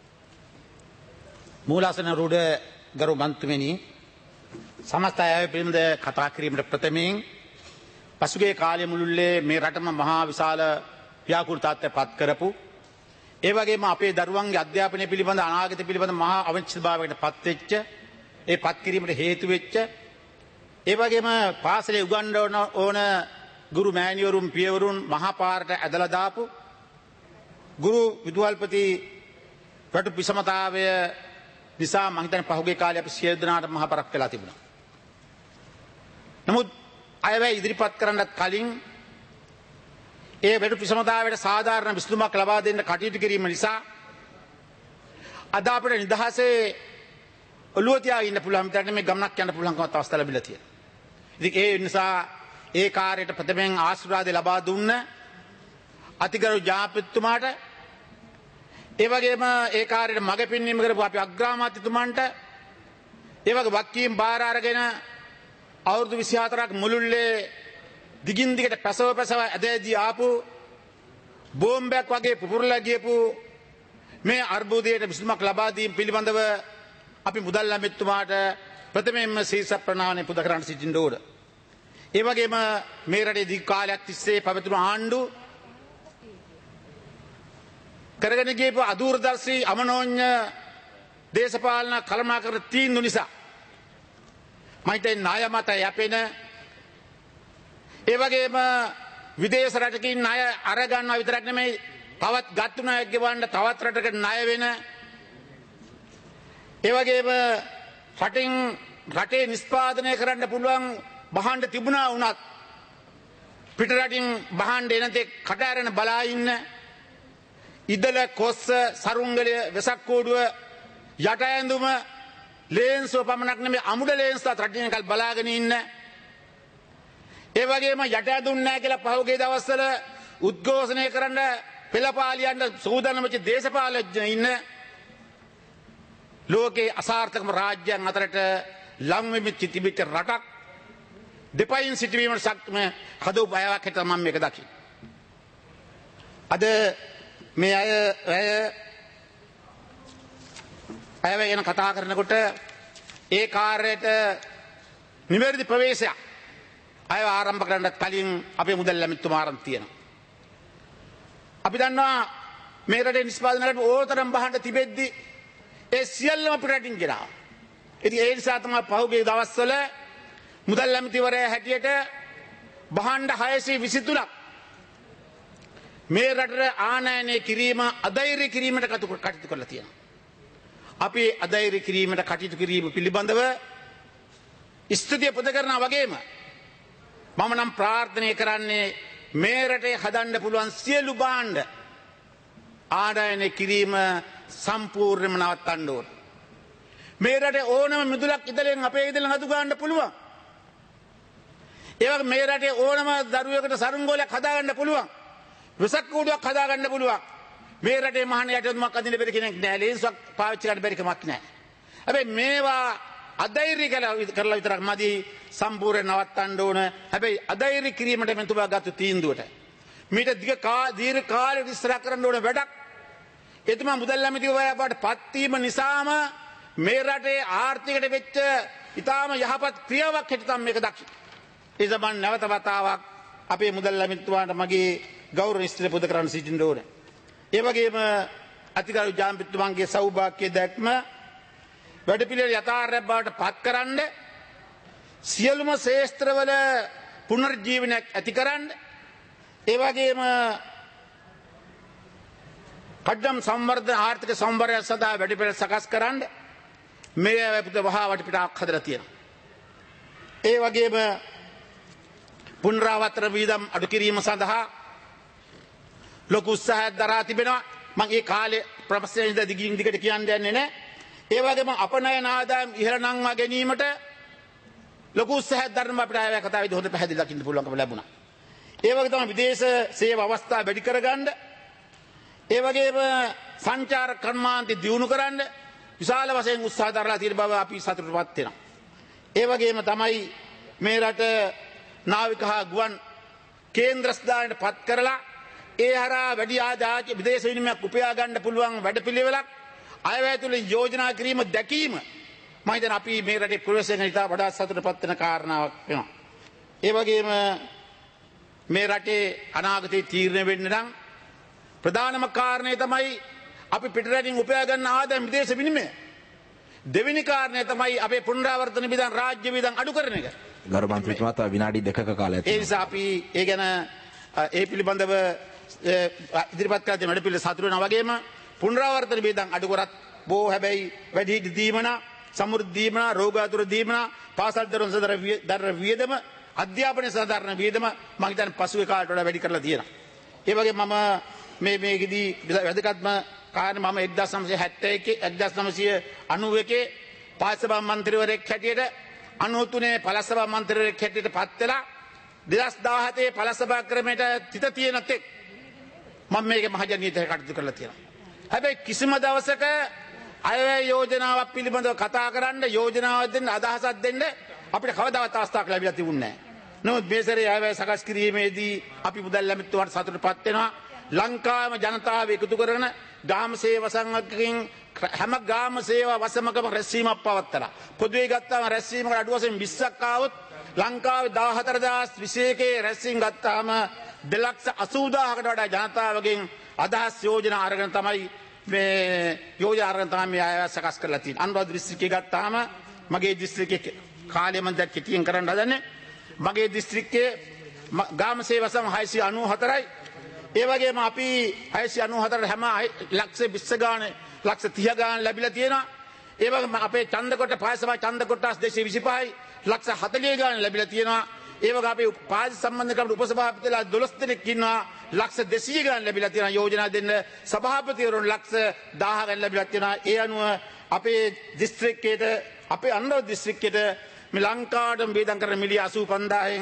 මූලාසන රූඩ ගරු මන්ත්‍රීවරණි සමස්ත අය පිළිබඳ කතා කිරීමට ප්‍රථමයෙන් පසුගිය කාලය මුළුල්ලේ මේ රටම මහා විශාල ව්‍යාකූලතාවයට පත් කරපු ඒ වගේම අපේ දරුවන්ගේ අධ්‍යාපනය පිළිබඳ අනාගතය පිළිබඳ මහා අවංචිතභාවයකට පත් වෙච්ච ඒ පත් කිරීමට හේතු වෙච්ච ඒ වගේම පාසලේ උගන්වන්න ඕන ගුරු මෑණිවරුන් පියවරුන් මහා පාරට ඇදලා දාපු ගුරු විදුහල්පති රට විසමතාවය නිසා මම හිතන්නේ පහුගිය කාලේ අපි සියලු දෙනාට මහා බරක් වෙලා තිබුණා. නමුත් අයවැය ඉදිරිපත් කරන්නත් කලින් ඒ වැඩ විසමතාවයට සාධාරණ විසඳුමක් ලබා දෙන්න කටයුතු කිරීම නිසා අද අපිට නිදහසේ ඔළුව තියාගෙන ඉන්න පුළුවන් විතරක් නෙමෙයි ගමනක් යන්න පුළුවන්කමත් අවස්ථාව ලැබිලා තියෙනවා. ඉතින් ඒ නිසා ඒ කාර්යයට ප්‍රථමයෙන් ආශිර්වාද ලබා දුන්න අතිගරු ජනාධිපතිතුමාට ඒ වගේම ඒ කාර්යයට මඟ පෙන්වීම කරපු අපි අග්‍රාමාත්‍යතුමන්ට ඒ වගේ වක්කීම් බාර අරගෙන අවුරුදු විසිහතරක් මුළුල්ලේ දිගින් දිගට පැසව පැසව ඇදදී ආපු බෝම්බයක් වගේ පුපුරලා ගියපු මේ අර්බුදයට විසඳුමක් ලබා දීම පිළිබඳව අපි මුදල් ඇමතිතුමාට ප්‍රථමයෙන්ම ශීර්ෂ ප්‍රණාමය පුද කරන්න සිටින්න ඕන. ඒ වගේම මේ රටේ දීර්ඝ කාලයක් තිස්සේ පැවතුණු ආණ්ඩු කරගෙන ගියපු අදූරදර්ශී අමනෝඤ්ඤ දේශපාලන කළමනාකරන තීන්දුව නිසා මයිට ණය මත යැපෙන ඒ වගේම විදේශ රටකින් ණය අර ගන්නවා විතරක් නෙමෙයි තවත් ගත්තු ණය ගෙවන්න තවත් රටකට ණය වෙන ඒ වගේම රටින් රටේ නිෂ්පාදනය කරන්න පුළුවන් භාණ්ඩ තිබුණා වුණත් පිට රටින් භාණ්ඩ එනතේ කට ඇරෙන බලා ඉන්න ඉදල කොස්ස සරුංගලය වෙසක් කෝඩුව යට ඇඳුම ලේන්සුව පමණක් නෙමෙයි අමුඩ ලේන්සුවත් රටින් කල් බලාගෙන ඉන්න ඒ වගේම යට ඇඳුම් නැහැ කියලා පහුගිය දවස්වල උද්ඝෝෂණය කරන්න පෙළපාලියන්න සූදානම් වෙච්ච දේශපාලඥයෝ ඉන්න ලෝකේ අසාර්ථකම රාජ්‍යයන් අතරට ලං වෙමිච්ච තිබිච්ච රටක් දෙපයින් සිටීමේ ශක්තිය හදව බයක් හිට මම මේක දකින්න. අද මේ අය අය අය වෙන කතා කරනකොට ඒ කාර්යයට නිවැරදි ප්‍රවේශයක් අය ආරම්භ කරන්න කලින් අපේ මුදල් ඇමතිතුමා ආරම්භ තියෙනවා. අපි දන්නවා මේ රටේ නිෂ්පාදනය කරපු ඕතරම් බහන්න තිබෙද්දි ඒ සියල්ලම අපිට රටින් ගෙනාවා. ඉතින් ඒ නිසා තමයි පහුගිය දවස්වල මුදල් ඇමතිවරයා හැටියට බහන්න හයසිය විසිතුනක් මේ රටට ආනයනය කිරීම අධෛර්ය කිරීමට කටයුතු කරලා තියෙනවා. අපි අධෛර්ය කිරීමට කටයුතු කිරීම පිළිබඳව ස්තුතිය පුද කරනා වගේම මම නම් ප්‍රාර්ථනා කරන්නේ මේ රටේ හදන්න පුළුවන් සියලු භාණ්ඩ ආනයනය කිරීම සම්පූර්ණයෙන්ම නවත්තන්න ඕන. මේ රටේ ඕනම මිදුලක් ඉදලෙන් අපේ ඉදලෙන් හදු ගන්න පුළුවන්. ඒ වගේ මේ රටේ ඕනම දරුවෙකුට සරුංගෝලයක් හදාගන්න පුළුවන්. වෙසක් කූඩුවක් හදාගන්න පුළුවන්. මේ රටේ මහාන යටදුමක් අදින්න බැරි කෙනෙක් නෑ. ලේන්සුවක් පාවිච්චි කරන්න බැරි කමක් නෑ. හැබැයි මේවා අධෛර්ය කරලා විතරක් මදි සම්පූර්ණ නවත්තන්න ඕන. හැබැයි අධෛර්ය කිරීමට මෙතුමා ගත්ත තීන්දුවට මීට දිග දීර්ඝ කාලයකට ඉස්සර කරන්න ඕන වැඩක්. එතුමා මුදල් ඇමතිවරයාට පත් වීම නිසාම මේ රටේ ආර්ථිකයට වෙච්ච ඉතාම යහපත් ක්‍රියාවක් හැටියට තමයි මේක දක්ෂ. ඒ සම්බන්ධ නැවත වතාවක් අපේ මුදල් ඇමතිතුමාට මගේ ගෞරව ස්ථිර පුද කරන්න සිටින්න ඕන. ඒ වගේම අතිගරු ජාම්පිතුමන්ගේ සෞභාග්‍ය දැක්ම වැඩපිළිවෙල යථාර්ථයක් බවට පත් කරන්න සියලුම ශේෂ්ත්‍රවල පුනර්ජීවනයක් ඇති කරන්න ඒ වගේම කඩම් සංවර්ධන ආර්ථික සංවර්ධනය සඳහා වැඩපිළිවෙල සකස් කරන්න මේ වැපුත වහා වටපිටාවක් හදලා තියෙනවා. ඒ වගේම පුනරාවර්තන වියදම් අඩු කිරීම සඳහා ලොකු උත්සාහයක් දරා තිබෙනවා. මම ඒ කාලේ ප්‍රොෆෙසර් දිගින් දිගට කියන්න යන්නේ නැහැ. ඒ වගේම අපනයන ආදායම් ඉහළ නංවා ගැනීමට ලොකු උත්සාහයක් දරන අපිට ආයෙ කතාවේදී හොඳ පැහැදිලි දකින්න පුළුවන්කම ලැබුණා. ඒ වගේ තමයි විදේශ සේවා අවස්ථා වැඩි කරගන්න. ඒ වගේම සංචාර කර්මාන්ත දියුණු කරන්න විශාල වශයෙන් උත්සාහ දරලා තියෙන බව අපි සතුටුපත් වෙනවා. ඒ වගේම තමයි මේ රට නාවික හා ගුවන් කේන්ද්‍ර ස්ථානයට පත් කරලා ඒ හරහා වැඩි ආදාය විදේශ විනිමයක් උපයා ගන්න පුළුවන් වැඩපිළිවෙලක් අයවැය තුළ යෝජනා කිරීම දැකීම මම හිතන අපි මේ රටේ ප්‍රවේශයෙන් ඉතා වඩා සතුටුපත් වෙන කාරණාවක් වෙනවා. ඒ වගේම මේ රටේ අනාගතේ තීරණය වෙන්න නම් ප්‍රධානම කාරණය තමයි අපි පිටරටින් උපයා ගන්න ආදායම් විදේශ විනිමය. දෙවෙනි කාරණය තමයි අපේ පුනරාවර්තන විධාන රාජ්‍ය විධාන අඩු කරන එක. ගරු මන්ත්‍රීතුමා තව විනාඩි දෙකක කාලයක් තියෙනවා. ඒ නිසා අපි ඒ ගැන ඒ පිළිබඳව ඉදිරිපත් කළ තියෙන වැඩපිළිවෙල සතුටු වෙනවා වගේම පුනරාවර්තන විධාන අඩු කරත් බෝ හැබැයි වැඩි දීමන සමෘද්ධි දීමන රෝගාතුර දීමන පාසල් දරුවන් සඳහා වියදම අධ්‍යාපනය සඳහා වියදම මම හිතන්නේ පසුගිය කාලයට වඩා වැඩි කරලා තියෙනවා. ඒ වගේම මම මේ මේකෙදී වැදගත්ම කාරණේ මම එක්දාස් නවසිය හැත්තෑ එකේ එක්දාස් නවසිය අනූ එකේ පාසභා මන්ත්‍රීවරයෙක් හැටියට අනූ තුනේ පළසභා මන්ත්‍රීවරයෙක් හැටියට පත් වෙලා දෙදහස් දාහතේ පළසභා ක්‍රමයට තිත තියෙන තෙක් මම මේකේ මහජනීයතය කටයුතු කරලා තියෙනවා. හැබැයි කිසිම දවසක අයවැය යෝජනාවක් පිළිබඳව කතා කරන්න යෝජනාවක් දෙන්න අදහසක් දෙන්න අපිට කවදාවත් අවස්ථාවක් ලැබිලා තිබුණේ නැහැ. නමුත් මේ සැරේ අයවැය සකස් කිරීමේදී අපි මුදල් ඇමතිතුමාට සතුටුපත් වෙනවා. ලංකාවේම ජනතාව එකතු කරගෙන ගාම සේවා සංගමකින් හැම ගාම සේවා වසමකම රැස්වීමක් පවත්වලා පොදුවේ ගත්තාම රැස්වීමකට අඩු වශයෙන් විස්සක් ආවොත් ලංකාවේ දාහතර දහස් විසිඑකේ රැස්වීම ගත්තාම දෙලක්ෂ අසූදාහකට වඩා ජනතාවගෙන් අදහස් යෝජනා අරගෙන තමයි මේ යෝජනා අරගෙන තමයි මේ අයවැය සකස් කරලා තියෙන්නේ. අනුරාධපුර දිස්ත්‍රික්කේ ගත්තාම මගේ දිස්ත්‍රික්කේ කාලය මම දැන් කෙටියෙන් කරන්න හදන්නේ මගේ දිස්ත්‍රික්කේ ගාම සේවා සංගම හයසිය අනූ හතරයි. ඒ වගේම අපි හයසිය අනූ හතරට හැම ලක්ෂ විස්ස ගාන ලක්ෂ තිහ ගාන ලැබිලා තියෙනවා. ඒ වගේම අපේ ඡන්දකොට පාසභා ඡන්ද කොටස් දෙසිය විසිපහයි ලක්ෂ හතළිහ ගාන ලැබිලා තියෙනවා. ඒ වගේ අපේ පාසල් සම්බන්ධ කරන උපසභාපතිලා දොළොස් දෙනෙක් ඉන්නවා. ලක්ෂ දෙසීය ගාන ලැබිලා තියෙනවා. යෝජනා දෙන්න සභාපතිවරුන් ලක්ෂ දහය ගාන ලැබිලා තියෙනවා. ඒ අනුව අපේ දිස්ත්‍රික්කයට අපේ අනුරාධපුර දිස්ත්‍රික්කයට මේ ලංකාවට වේදම් කරන මිලියන අසූ පන්දාහයෙන්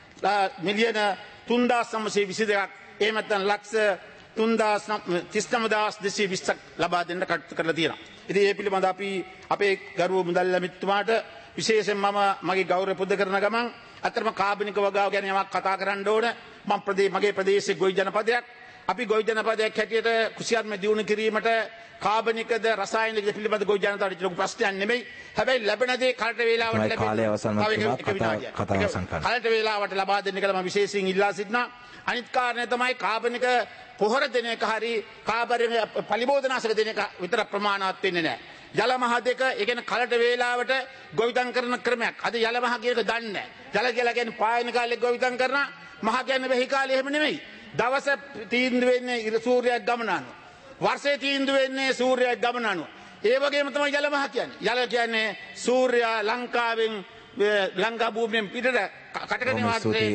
මිලියන තුන්දාස් නවසිය විසි දෙකක් එහෙම නැත්නම් ලක්ෂ තුන්දාස් තිස් නවදාස් දෙසිය විස්සක් ලබා දෙන්න කටයුතු කරලා තියෙනවා. ඉතින් මේ පිළිබඳව අපි අපේ ගරුව මුදල් ඇමතිතුමාට විශේෂයෙන් මම මගේ ගෞරව පුද කරන ගමන් අතරම කාබනික වගාව ගැන යමක් කතා කරන්න ඕන. මම ප්‍රදේ මගේ ප්‍රදේශයේ ගොවි ජනපදයක් අපි ගොවි ජනපදයක් හැටියට කුසියාත්ම දියුණු කිරීමට කාබනිකද රසායනිකද පිළිබඳ ගොවි ජනතාවට ලොකු ප්‍රශ්නයක් නෙමෙයි. හැබැයි ලැබෙන දේ කලට වේලාවට ලැබෙන කාලය අවසන් වෙනවා. කතා අවසන් කරන්න. කලට වේලාවට ලබා දෙන්න කියලා මම විශේෂයෙන් ඉල්ලා සිටිනවා. අනිත් කාරණය තමයි කාබනික පොහොර දෙන එක හරි කාබනික පලිබෝධනාශක දෙන එක විතර ප්‍රමාණවත් වෙන්නේ නැහැ. යලමහ දෙක ඒ කියන්නේ කලට වේලාවට ගොවිතැන් කරන ක්‍රමයක්. අද යලමහ කියන එක දන්නේ නැහැ. යල කියලා කියන්නේ පායන කාලේ ගොවිතැන් කරන මහ කියන්නේ වෙහි කාලේ එහෙම නෙමෙයි. දවස තීන්දුව වෙන්නේ ඉර සූර්යයක් ගමන අනුව. වර්ෂයේ තීන්දුව වෙන්නේ සූර්යයක් ගමන අනුව. ඒ වගේම තමයි යලමහ කියන්නේ. යල කියන්නේ සූර්යයා ලංකාවෙන් ලංකා භූමියෙන් පිටට කටකනේ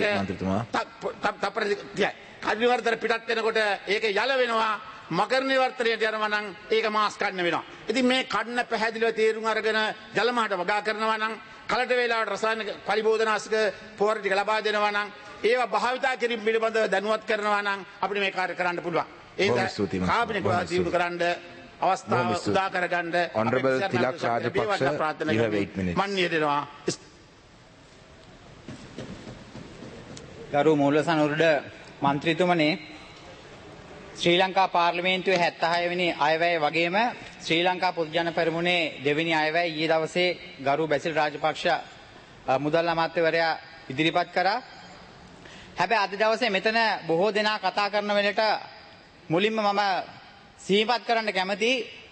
වාස්තේ තප්පර කඩිවර්තන පිටත් වෙනකොට ඒක යල වෙනවා. මකර නිවර්තනයට යනවා නම් ඒක මාස් කන්න වෙනවා. ඉතින් මේ කන්න පැහැදිලිව තේරුම් අරගෙන ජලමහට වගා කරනවා නම් කලට වේලාවට රසායනික පරිබෝධනාශක පොහොර ටික ලබා දෙනවා නම් ඒවා භාවිතා කිරීම පිළිබඳව දැනුවත් කරනවා නම් අපිට මේ කාර්ය කරන්න පුළුවන්. ඒක කාබනික දියුණු කරන්න අවස්ථාව උදා කරගන්න Honorable Tilak Rajapaksa, you have eight minutes. මන්නිය දෙනවා. ගරු මූලසනුරුඩ මන්ත්‍රීතුමනි, ශ්‍රී ලංකා පාර්ලිමේන්තුවේ හැත්තෑ වෙනි අයවැය වගේම ශ්‍රී ලංකා පොදු ජන පෙරමුණේ දෙවෙනි අයවැය ඊයේ දවසේ ගරු බැසිල් රාජපක්ෂ මුදල් අමාත්‍යවරයා ඉදිරිපත් කරා. හැබැයි අද දවසේ මෙතන බොහෝ දෙනා කතා කරන වෙලට මුලින්ම මම සිහිපත් කරන්න කැමති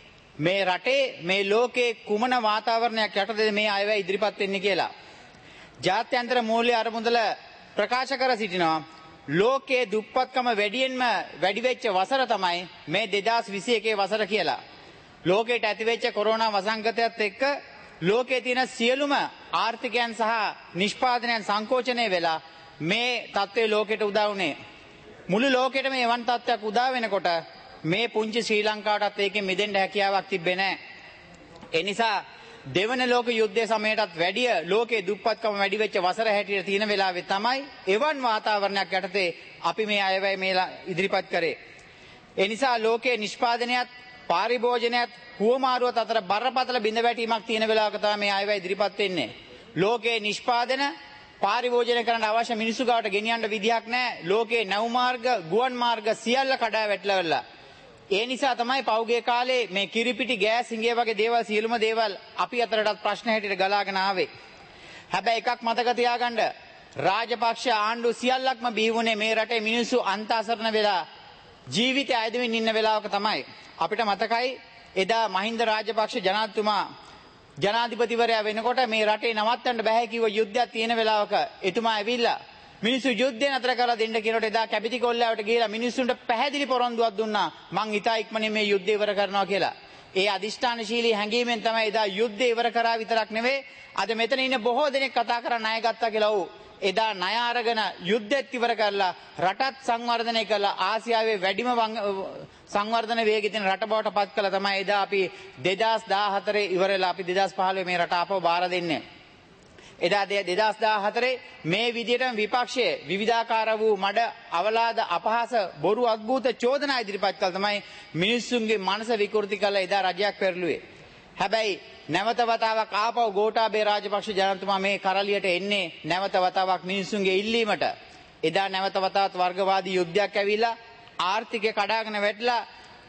මේ රටේ මේ ලෝකේ කුමන වාතාවරණයක් යටතේද මේ අයවැය ඉදිරිපත් වෙන්නේ කියලා. ජාත්‍යන්තර මූල්‍ය අරමුදල ප්‍රකාශ කර සිටිනවා ලෝකයේ දුප්පත්කම වැඩියෙන්ම වැඩි වෙච්ච වසර තමයි මේ දෙදාස් විසි එකේ වසර කියලා. ලෝකයට ඇතිවෙච්ච කොරෝනා වසංගතයත් එක්ක ලෝකයේ තියෙන සියලුම ආර්ථිකයන් සහ නිෂ්පාදනයන් සංකෝචනය වෙලා මේ තත්ත්වය ලෝකයට උදා වුණේ. මුළු ලෝකෙටම එවන් තත්ත්වයක් උදා වෙනකොට මේ පුංචි ශ්‍රී ලංකාවටත් ඒකෙන් මිදෙන්න හැකියාවක් තිබ්බේ නැහැ. ඒ නිසා දෙවන ලෝක යුද්ධයේ සමයටත් වැඩිය ලෝකයේ දුප්පත්කම වැඩි වෙච්ච වසර හැටියට තියෙන වෙලාවේ තමයි එවන් වාතාවරණයක් යටතේ අපි මේ අයවැය මේලා ඉදිරිපත් කරේ. ඒ නිසා ලෝකයේ නිෂ්පාදනයත් පාරිභෝජනයත් හුවමාරුවත් අතර බරපතල බිඳ වැටීමක් තියෙන වෙලාවක තමයි මේ අයවැය ඉදිරිපත් වෙන්නේ. ලෝකයේ නිෂ්පාදන පාරිභෝජනය කරන්න අවශ්‍ය මිනිස්සු ගාවට ගෙනියන්න විදියක් නැහැ. ලෝකයේ නැව් මාර්ග, ගුවන් මාර්ග සියල්ල කඩා වැටලවලා. ඒ නිසා තමයි පෞගේ කාලේ මේ කිරිපිටි ගෑස් හිඟේ වගේ දේවල් සියලුම දේවල් අපි අතරටත් ප්‍රශ්න හැටියට ගලාගෙන ආවේ. හැබැයි එකක් මතක තියාගන්න, රාජපක්ෂ ආණ්ඩුව සියල්ලක්ම බිහි වුණේ මේ රටේ මිනිස්සු අන්තාසරණ වෙලා ජීවිතය අයදමින් ඉන්න වෙලාවක තමයි. අපිට මතකයි එදා මහින්ද රාජපක්ෂ ජනාධිපතිතුමා ජනාධිපතිවරයා වෙනකොට මේ රටේ නවත්තන්න බෑ කිව්ව යුද්ධයක් තියෙන වෙලාවක එතුමා ඇවිල්ලා මිනිස්සු යුද්ධය නතර කරලා දෙන්න කියනකොට එදා කැපිටි කොල්ලාවට ගිහලා මිනිස්සුන්ට පැහැදිලි පොරොන්දුවක් දුන්නා මං ඉතා ඉක්මනින් මේ යුද්ධය ඉවර කරනවා කියලා. ඒ අදිෂ්ඨානශීලී හැඟීමෙන් තමයි එදා යුද්ධය ඉවර කරා විතරක් නෙවෙයි අද මෙතන ඉන්න බොහෝ දෙනෙක් කතා කරා ණය ගත්තා කියලා. ඔව්, එදා ණය අරගෙන යුද්ධෙත් ඉවර කරලා රටත් සංවර්ධනය කළා. ආසියාවේ වැඩිම සංවර්ධන වේගය තියෙන රට බවට පත් කළා තමයි එදා අපි දෙදාස් දාහතරේ ඉවරලා අපි දෙදාස් පහළොවේ මේ රට ආපහු බාර දෙන්නේ. එදා දෙදාස් දාහතරේ මේ විදිහටම විපක්ෂයේ විවිධාකාර වූ මඩ අවලාද අපහාස බොරු අද්භූත චෝදනා ඉදිරිපත් කළ තමයි මිනිස්සුන්ගේ මනස විකෘති කළ එදා රජයක් පෙරළුවේ. හැබැයි නැවත වතාවක් ආපහු ගෝඨාභය රාජපක්ෂ ජනතුමා මේ කරලියට එන්නේ නැවත වතාවක් මිනිස්සුන්ගේ ඉල්ලීමට. එදා නැවත වතාවත් වර්ගවාදී යුද්ධයක් ඇවිල්ලා ආර්ථිකය කඩාගෙන වැටලා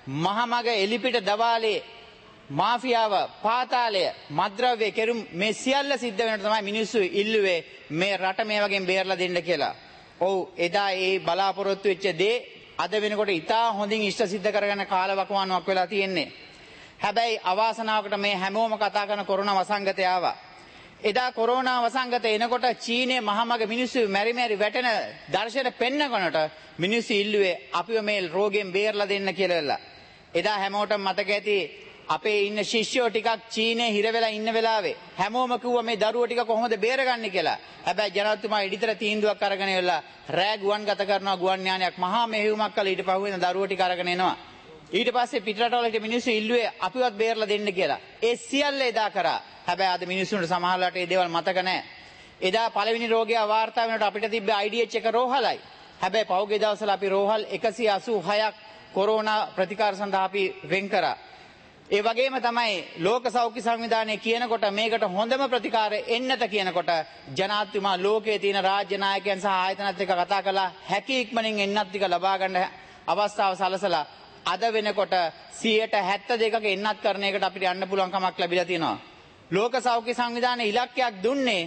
මහමග එලිපිට දවාලේ මාෆියාව, පාතාලය, මද්ද්‍රව්‍ය කෙරුම් මේ සියල්ල සිද්ධ වෙනකොට තමයි මිනිස්සු ඉල්ලුවේ මේ රට මේ වගේ බේරලා දෙන්න කියලා. ඔව්, එදා ඒ බලාපොරොත්තු වෙච්ච දේ අද වෙනකොට ඉතා හොඳින් ඉෂ්ට සිද්ධ කරගෙන කාලවකවානුවක් වෙලා තියෙන්නේ. හැබැයි අවාසනාවකට මේ හැමෝම කතා කරන කොරෝනා වසංගතය ආවා. එදා කොරෝනා වසංගතය එනකොට චීනයේ මහමග මිනිස්සු මැරි මැරි වැටෙන දර්ශන පෙන්නකොට මිනිස්සු ඉල්ලුවේ අපිව මේ රෝගයෙන් බේරලා දෙන්න කියලා. එදා හැමෝටම මතක ඇති අපේ ඉන්න ශිෂ්‍යෝ ටිකක් චීනයේ හිර වෙලා ඉන්න වෙලාවේ හැමෝම කිව්වා මේ දරුවෝ ටික කොහොමද බේරගන්නේ කියලා. හැබැයි ජනාධිපතිතුමා ඉදිතර තීන්දුවක් අරගෙන ඉවරලා රෑ ගුවන් ගත කරනවා ගුවන් යානයක් මහා මෙහෙයුමක් කළා. ඊට පහුවෙන දරුවෝ ටික අරගෙන එනවා. ඊට පස්සේ පිටරටවල හිට මිනිස්සු ඉල්ලුවේ අපිවත් බේරලා දෙන්න කියලා. ඒ සියල්ල එදා කරා. හැබැයි අද මිනිස්සුන්ට සමහරලාට මේ දේවල් මතක නැහැ. එදා පළවෙනි රෝගය වාර්තා වෙනකොට අපිට තිබ්බ ආයි ඩී එච් එක රෝහලයි. හැබැයි පහුගිය දවස්වල අපි රෝහල් එකසිය අසූ හයක් කොරෝනා ප්‍රතිකාර සඳහා අපි වෙන් කරා. ඒ වගේම තමයි ලෝක සෞඛ්‍ය සංවිධානය කියනකොට මේකට හොඳම ප්‍රතිකාරය එන්නත කියනකොට ජනාධිපතිතුමා ලෝකයේ තියෙන රාජ්‍ය නායකයන් සහ ආයතනත් එක්ක කතා කළා හැකි ඉක්මනින් එන්නත් ටික ලබා ගන්න අවස්ථාව සලසලා අද වෙනකොට සියයට හැත්තෑ දෙකක එන්නත් කරන එකට අපිට යන්න පුළුවන් කමක් ලැබිලා තියෙනවා. ලෝක සෞඛ්‍ය සංවිධානය ඉලක්කයක් දුන්නේ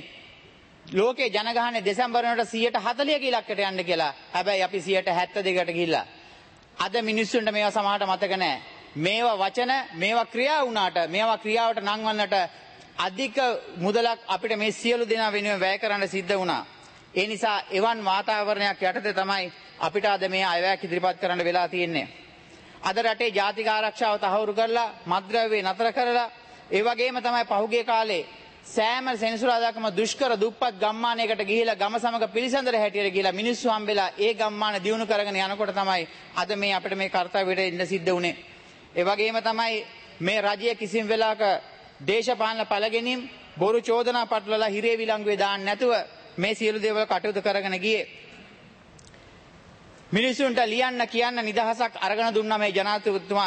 ලෝකේ ජනගහනය දෙසැම්බර් වෙනකොට සියයට හතළිහක ඉලක්කයට යන්න කියලා. හැබැයි අපි සියයට හැත්තෑ දෙකකට ගිහිල්ලා. අද මිනිස්සුන්ට මේවා සමහරට මතක නැහැ. මේවා වචන මේවා ක්‍රියා වුණාට මේවා ක්‍රියාවට නංවන්නට අධික මුදලක් අපිට මේ සියලු දෙනා වෙනුවෙන් වැය කරන්න සිද්ධ වුණා. ඒ නිසා එවන් වාතාවරණයක් යටතේ තමයි අපිට අද මේ අයවැයක් ඉදිරිපත් කරන්න වෙලා තියෙන්නේ. අද රටේ ජාතික ආරක්ෂාව තහවුරු කරලා මද්ද්‍රව්‍ය නතර කරලා ඒ වගේම තමයි පහුගිය කාලේ සෑම සෙනසුරාදාකම දුෂ්කර දුප්පත් ගම්මානයකට ගිහිලා ගම සමග පිළිසඳර හැටියට ගිහිලා මිනිස්සු හම්බෙලා ඒ ගම්මාන දියුණු කරගෙන යනකොට තමයි අද මේ අපිට මේ කාර්යයට ඉන්න සිද්ධ වුණේ. ඒ වගේම තමයි මේ රජය කිසිම වෙලාවක දේශපාලන පළගෙනීම් බොරු චෝදනා පටලලා හිරේ විලංගුවේ දාන්න නැතුව මේ සියලු දේවල් කටයුතු කරගෙන ගියේ. මිනිසුන්ට ලියන්න කියන්න නිදහසක් අරගෙන දුන්නා මේ ජනාධිපතිතුමා.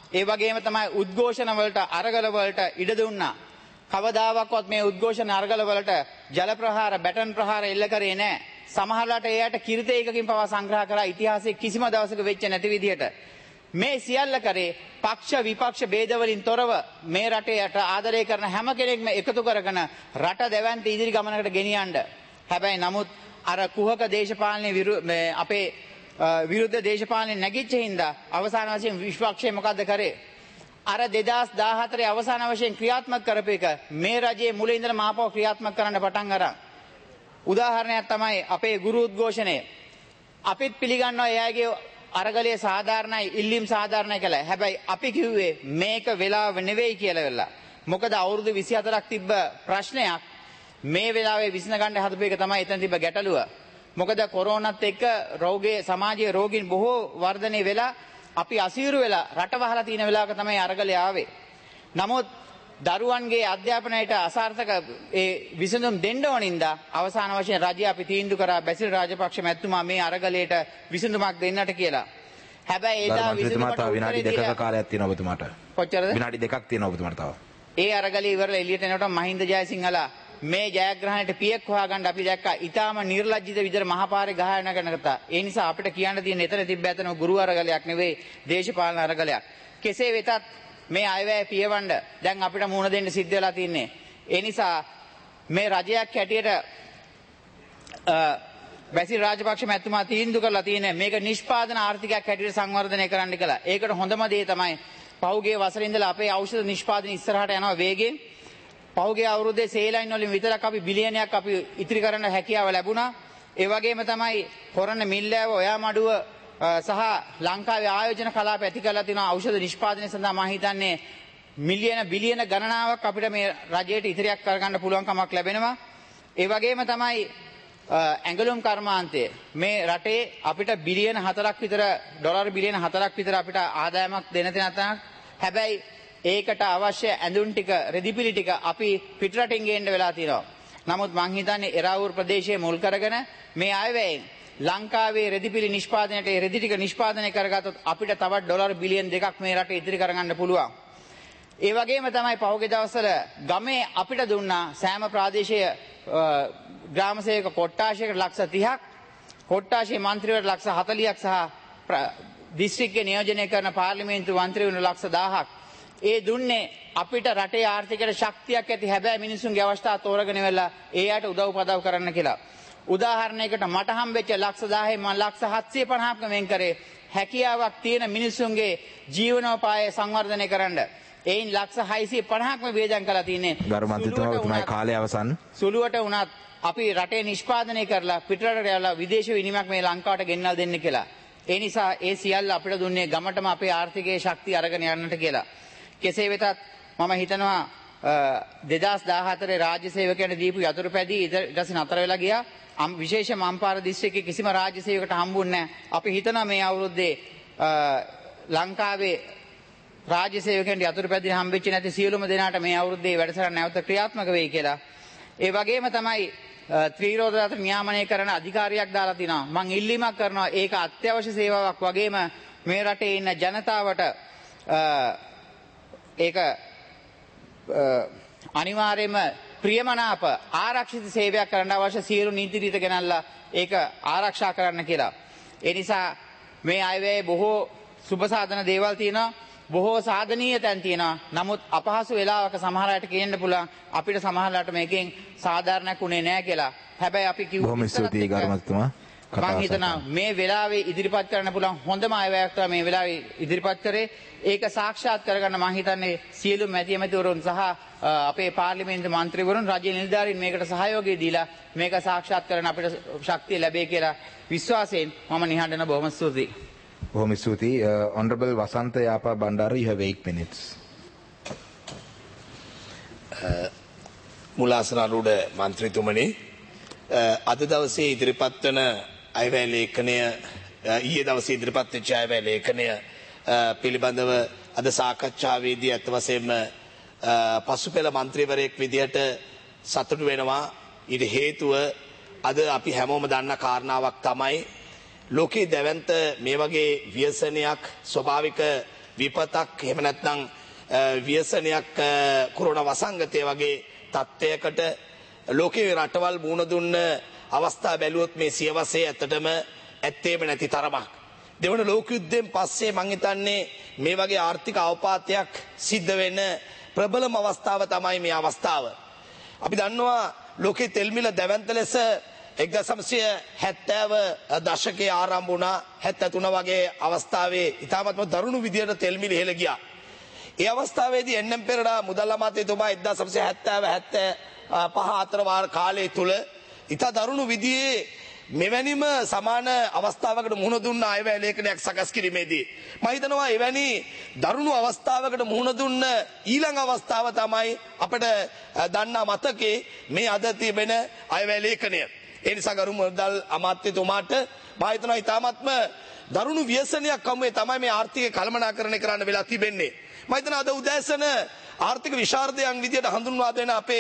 ඒ වගේම තමයි උද්ඝෝෂණ වලට අරගල වලට ඉඩ දුන්නා. කවදාවත් මේ උද්ඝෝෂණ අරගල වලට ජල ප්‍රහාර බැටන් ප්‍රහාර එල්ල කරේ නැහැ. සමහරලාට එයාට කිරිත එකකින් පවා සංග්‍රහ කරා ඉතිහාසයේ කිසිම දවසක වෙච්ච නැති විදිහට. මේ සියල්ල කරේ පක්ෂ විපක්ෂ ભેද වලින් තොරව මේ රටේට ආදරය කරන හැම කෙනෙක්ම එකතු කරගෙන රට දෙවන්ත ඉදිරි ගමනකට ගෙනියන්න. හැබැයි නමුත් අර කුහක දේශපාලනයේ අපේ විරුද්ධ දේශපාලනයේ නැගිච්ච හින්දා අවසාන වශයෙන් විපක්ෂය මොකද්ද කරේ? අර දෙදාස් දාහතරේ අවසාන වශයෙන් ක්‍රියාත්මක කරපු එක මේ රජයේ මුල ඉඳලා මාපව ක්‍රියාත්මක කරන්න පටන් අරන්. උදාහරණයක් තමයි අපේ ගුරු උද්ඝෝෂණය. අපිත් පිළිගන්නවා එයාගේ අරගලයේ සාධාරණයි ඉල්ලීම් සාධාරණයි කියලා. හැබැයි අපි කිව්වේ මේක වෙලාව නෙවෙයි කියලා වෙලා. මොකද අවුරුදු විසිහතරක් තිබ්බ ප්‍රශ්නයක් මේ වෙලාවේ විසඳ ගන්න හදපු එක තමයි එතන තිබ්බ ගැටලුව. මොකද කොරෝනාත් එක්ක රෝගයේ සමාජයේ රෝගීන් බොහෝ වර්ධනය වෙලා අපි අසීරු වෙලා රට වහලා තියෙන වෙලාවක තමයි අරගලය ආවේ. නමුත් දරුවන්ගේ අධ්‍යාපනයට අසාර්ථක ඒ විසඳුම් දෙන්න ඕනින්දා අවසාන වශයෙන් රජය අපි තීන්දුව කරා බැසිල් රාජපක්ෂ මැතිතුමා මේ අරගලයට විසඳුමක් දෙන්නට කියලා. හැබැයි ඒදා විසඳුමට විනාඩි දෙකක කාලයක් තියෙනවා ඔබතුමාට. කොච්චරද? විනාඩි දෙකක් තියෙනවා ඔබතුමාට තව. ඒ අරගලේ ඉවරලා එළියට එනකොට මහින්ද ජයසිංහලා මේ ජයග්‍රහණයට පියෙක් හොයාගන්න අපි දැක්කා. ඊටාම නිර්ලජ්ජිත විදිහට මහපාරේ ගහන කරනකත. ඒ නිසා අපිට කියන්න තියෙන එතන තිබ්බ ඇතන ගුරු අරගලයක් නෙවෙයි දේශපාලන අරගලයක්. කෙසේ වෙතත් මේ අයවැය පියවන්න දැන් අපිට මුහුණ දෙන්න සිද්ධ වෙලා තින්නේ. ඒ නිසා මේ රජයක් හැටියට බැසිල් රාජපක්ෂ මැතිතුමා තීන්දුව කරලා තියෙන්නේ මේක නිෂ්පාදන ආර්ථිකයක් හැටියට සංවර්ධනය කරන්න කියලා. ඒකට හොඳම දේ තමයි පහුගිය වසරේ ඉඳලා අපේ ඖෂධ නිෂ්පාදන ඉස්සරහට යනවා වේගෙන්. පහුගිය අවුරුද්දේ සේලයින් වලින් විතරක් අපි බිලියනයක් අපි ඉතිරි කරන්න හැකියාව ලැබුණා. ඒ වගේම තමයි හොරණ මිල්ලෑව ඔයා මඩුව සහ ලංකාවේ ආයෝජන කලාප ඇති කරලා තියෙන ඖෂධ නිෂ්පාදනය සඳහා මම හිතන්නේ මිලියන බිලියන ගණනාවක් අපිට මේ රජයට ඉතිරියක් කරගන්න පුළුවන්කමක් ලැබෙනවා. ඒ වගේම තමයි ඇඟලුම් කර්මාන්තය මේ රටේ අපිට බිලියන හතරක් විතර ඩොලර් බිලියන හතරක් විතර අපිට ආදායමක් දෙන තැනක්. හැබැයි ඒකට අවශ්‍ය ඇඳුම් ටික රෙදිපිලි ටික අපි පිටරටින් ගේන්න වෙලා තියෙනවා. නමුත් මං හිතන්නේ එරාවුරු ප්‍රදේශයේ මුල් කරගෙන මේ අයවැයෙන් ලංකාවේ රෙදිපිලි නිෂ්පාදනයට ඒ රෙදි ටික නිෂ්පාදනය කරගත්තොත් අපිට තවත් ඩොලර් බිලියන දෙකක් මේ රටේ ඉතිරි කරගන්න පුළුවන්. ඒ වගේම තමයි පහුගිය දවස්වල ගමේ අපිට දුන්නා සෑම ප්‍රාදේශීය ග්‍රාම සේවක කොට්ටාශයකට ලක්ෂ තිහක් කොට්ටාශයේ මන්ත්‍රීවරු ලක්ෂ හතළිහක් සහ දිස්ත්‍රික්කයේ නියෝජනය කරන පාර්ලිමේන්තු මන්ත්‍රීවරු ලක්ෂ දහයක්. ඒ දුන්නේ අපිට රටේ ආර්ථිකයට ශක්තියක් ඇති හැබැයි මිනිසුන්ගේ අවස්ථා තෝරගෙන වෙලා ඒ අයට උදව් පදව් කරන්න කියලා. උදාහරණයකට මට හම්බෙච්ච ලක්ෂ දහේ මම ලක්ෂ හත්සිය පනහක් වෙන් කරේ හැකියාවක් තියෙන මිනිසුන්ගේ ජීවනෝපාය සංවර්ධනය කරන්න. එයින් ලක්ෂ හයසිය පනහක්ම වේදන් කරලා තියෙන්නේ. ගරු මන්ත්‍රීතුමා ඔබතුමාගේ කාලය අවසන්. සුළුවට වුණත් අපි රටේ නිෂ්පාදනය කරලා පිටරට යලා විදේශ විනිමයක් මේ ලංකාවට ගෙන්නලා දෙන්න කියලා. ඒ නිසා ඒ සියල්ල අපිට දුන්නේ ගමටම අපේ ආර්ථිකයේ ශක්තිය අරගෙන යන්නට කියලා. කෙසේ වෙතත් මම හිතනවා දෙදාස් දාහතරේ රාජ්‍ය සේවකයන්ට දීපු යතුරු පැදී ඊට පස්සේ නතර වෙලා ගියා. විශේෂයෙන්ම අම්පාර දිස්ත්‍රික්කයේ කිසිම රාජ්‍ය සේවකකට හම්බුන්නේ නැහැ. අපි හිතනවා මේ අවුරුද්දේ ලංකාවේ රාජ්‍ය සේවකයන්ට යතුරු පැදී හම්බෙච්ච නැති සියලුම දෙනාට මේ අවුරුද්දේ වැඩසටහන නැවත ක්‍රියාත්මක වෙයි කියලා. ඒ වගේම තමයි ත්‍රිරෝද අතර නියාමනය කරන අධිකාරියක් දාලා තිනවා. මම ඉල්ලීමක් කරනවා ඒක අත්‍යවශ්‍ය සේවාවක් වගේම මේ රටේ ඉන්න ජනතාවට ඒක අනිවාර්යයෙන්ම ප්‍රියමනාප ආරක්ෂිත සේවයක් කරන්න අවශ්‍ය සියලු නීති රීති ගෙනල්ලා ඒක ආරක්ෂා කරන්න කියලා. ඒ නිසා මේ අයවැයේ බොහෝ සුබ සාධන දේවල් තියෙනවා. බොහෝ සාධනීය තැන් තියෙනවා. නමුත් අපහසු වෙලාවක සමහර අයට කියන්න පුළුවන් අපිට සමහරලාට මේකෙන් සාධාරණයක් උනේ නැහැ කියලා. හැබැයි අපි කිව්ව බොහොම ස්තුතියි ගරු මන්ත්‍රීතුමා. මම හිතනවා මේ වෙලාවේ ඉදිරිපත් කරන්න පුළුවන් හොඳම අයවැයක් තමයි මේ වෙලාවේ ඉදිරිපත් කරේ. ඒක සාක්ෂාත් කරගන්න මම හිතන්නේ සියලු මැති ඇමතිවරුන් සහ අපේ පාර්ලිමේන්තු මන්ත්‍රීවරුන් රජයේ නිලධාරීන් මේකට සහයෝගය දීලා මේක සාක්ෂාත් කරන්න අපිට ශක්තිය ලැබේ කියලා විශ්වාසයෙන් මම නිහඬන බොහොම ස්තුතියි. බොහොම ස්තුතියි. Honorable Wasantha Yapa Bandara, you have eight minutes. මුලාසනාරූඪ මන්ත්‍රීතුමනි, අද දවසේ ඉදිරිපත් වන අයවැය ලේඛනය ඊයේ දවසේ ඉදිරිපත් වෙච්ච අයවැය ලේඛනය පිළිබඳව අද සාකච්ඡාවේදී අත් වශයෙන්ම පසුපෙළ මන්ත්‍රීවරයෙක් විදිහට සතුටු වෙනවා. ඊට හේතුව අද අපි හැමෝම දන්න කාරණාවක් තමයි ලෝකේ දැවැන්ත මේ වගේ ව්‍යසනයක් ස්වභාවික විපතක් එහෙම නැත්නම් ව්‍යසනයක් කොරෝනා වසංගතය වගේ තත්ත්වයකට ලෝකයේ රටවල් මුහුණ දුන්න අවස්ථා බැලුවොත් මේ සියවසේ ඇත්තටම ඇත්තේම නැති තරමක්. දෙවන ලෝක යුද්ධයෙන් පස්සේ මං හිතන්නේ මේ වගේ ආර්ථික අවපාතයක් සිද්ධ වෙන ප්‍රබලම අවස්ථාව තමයි මේ අවස්ථාව. අපි දන්නවා ලෝකයේ තෙල් මිල දැවැන්ත ලෙස එක්දහස් නවසිය හැත්තෑව දශකයේ ආරම්භ වුණා. හැත්තෑ තුන වගේ අවස්ථාවේ ඉතාමත්ම දරුණු විදියට තෙල් මිල ඉහළ ගියා. ඒ අවස්ථාවේදී එන් එම් පෙරේරා මුදල් අමාත්‍යතුමා එක්දහස් නවසිය හැත්තෑව හැත්තෑ පහ අතර වාර කාලය තුල ඉතා දරුණු විදියේ මෙවැනිම සමාන අවස්ථාවකට මුහුණ දුන්න අයවැය ලේඛනයක් සකස් කිරීමේදී මම හිතනවා එවැනි දරුණු අවස්ථාවකට මුහුණ දුන්න ඊළඟ අවස්ථාව තමයි අපිට දන්නා මතකේ මේ අද තිබෙන අයවැය ලේඛනය. ඒ නිසා ගරු මුදල් අමාත්‍යතුමාට මම හිතනවා ඉතාමත්ම දරුණු ව්‍යසනයක් හමුවේ තමයි මේ ආර්ථික කළමනාකරණය කරන්න වෙලා තිබෙන්නේ. මම හිතනවා අද උදෑසන ආර්ථික විශාරදයන් විදියට හඳුන්වා දෙන අපේ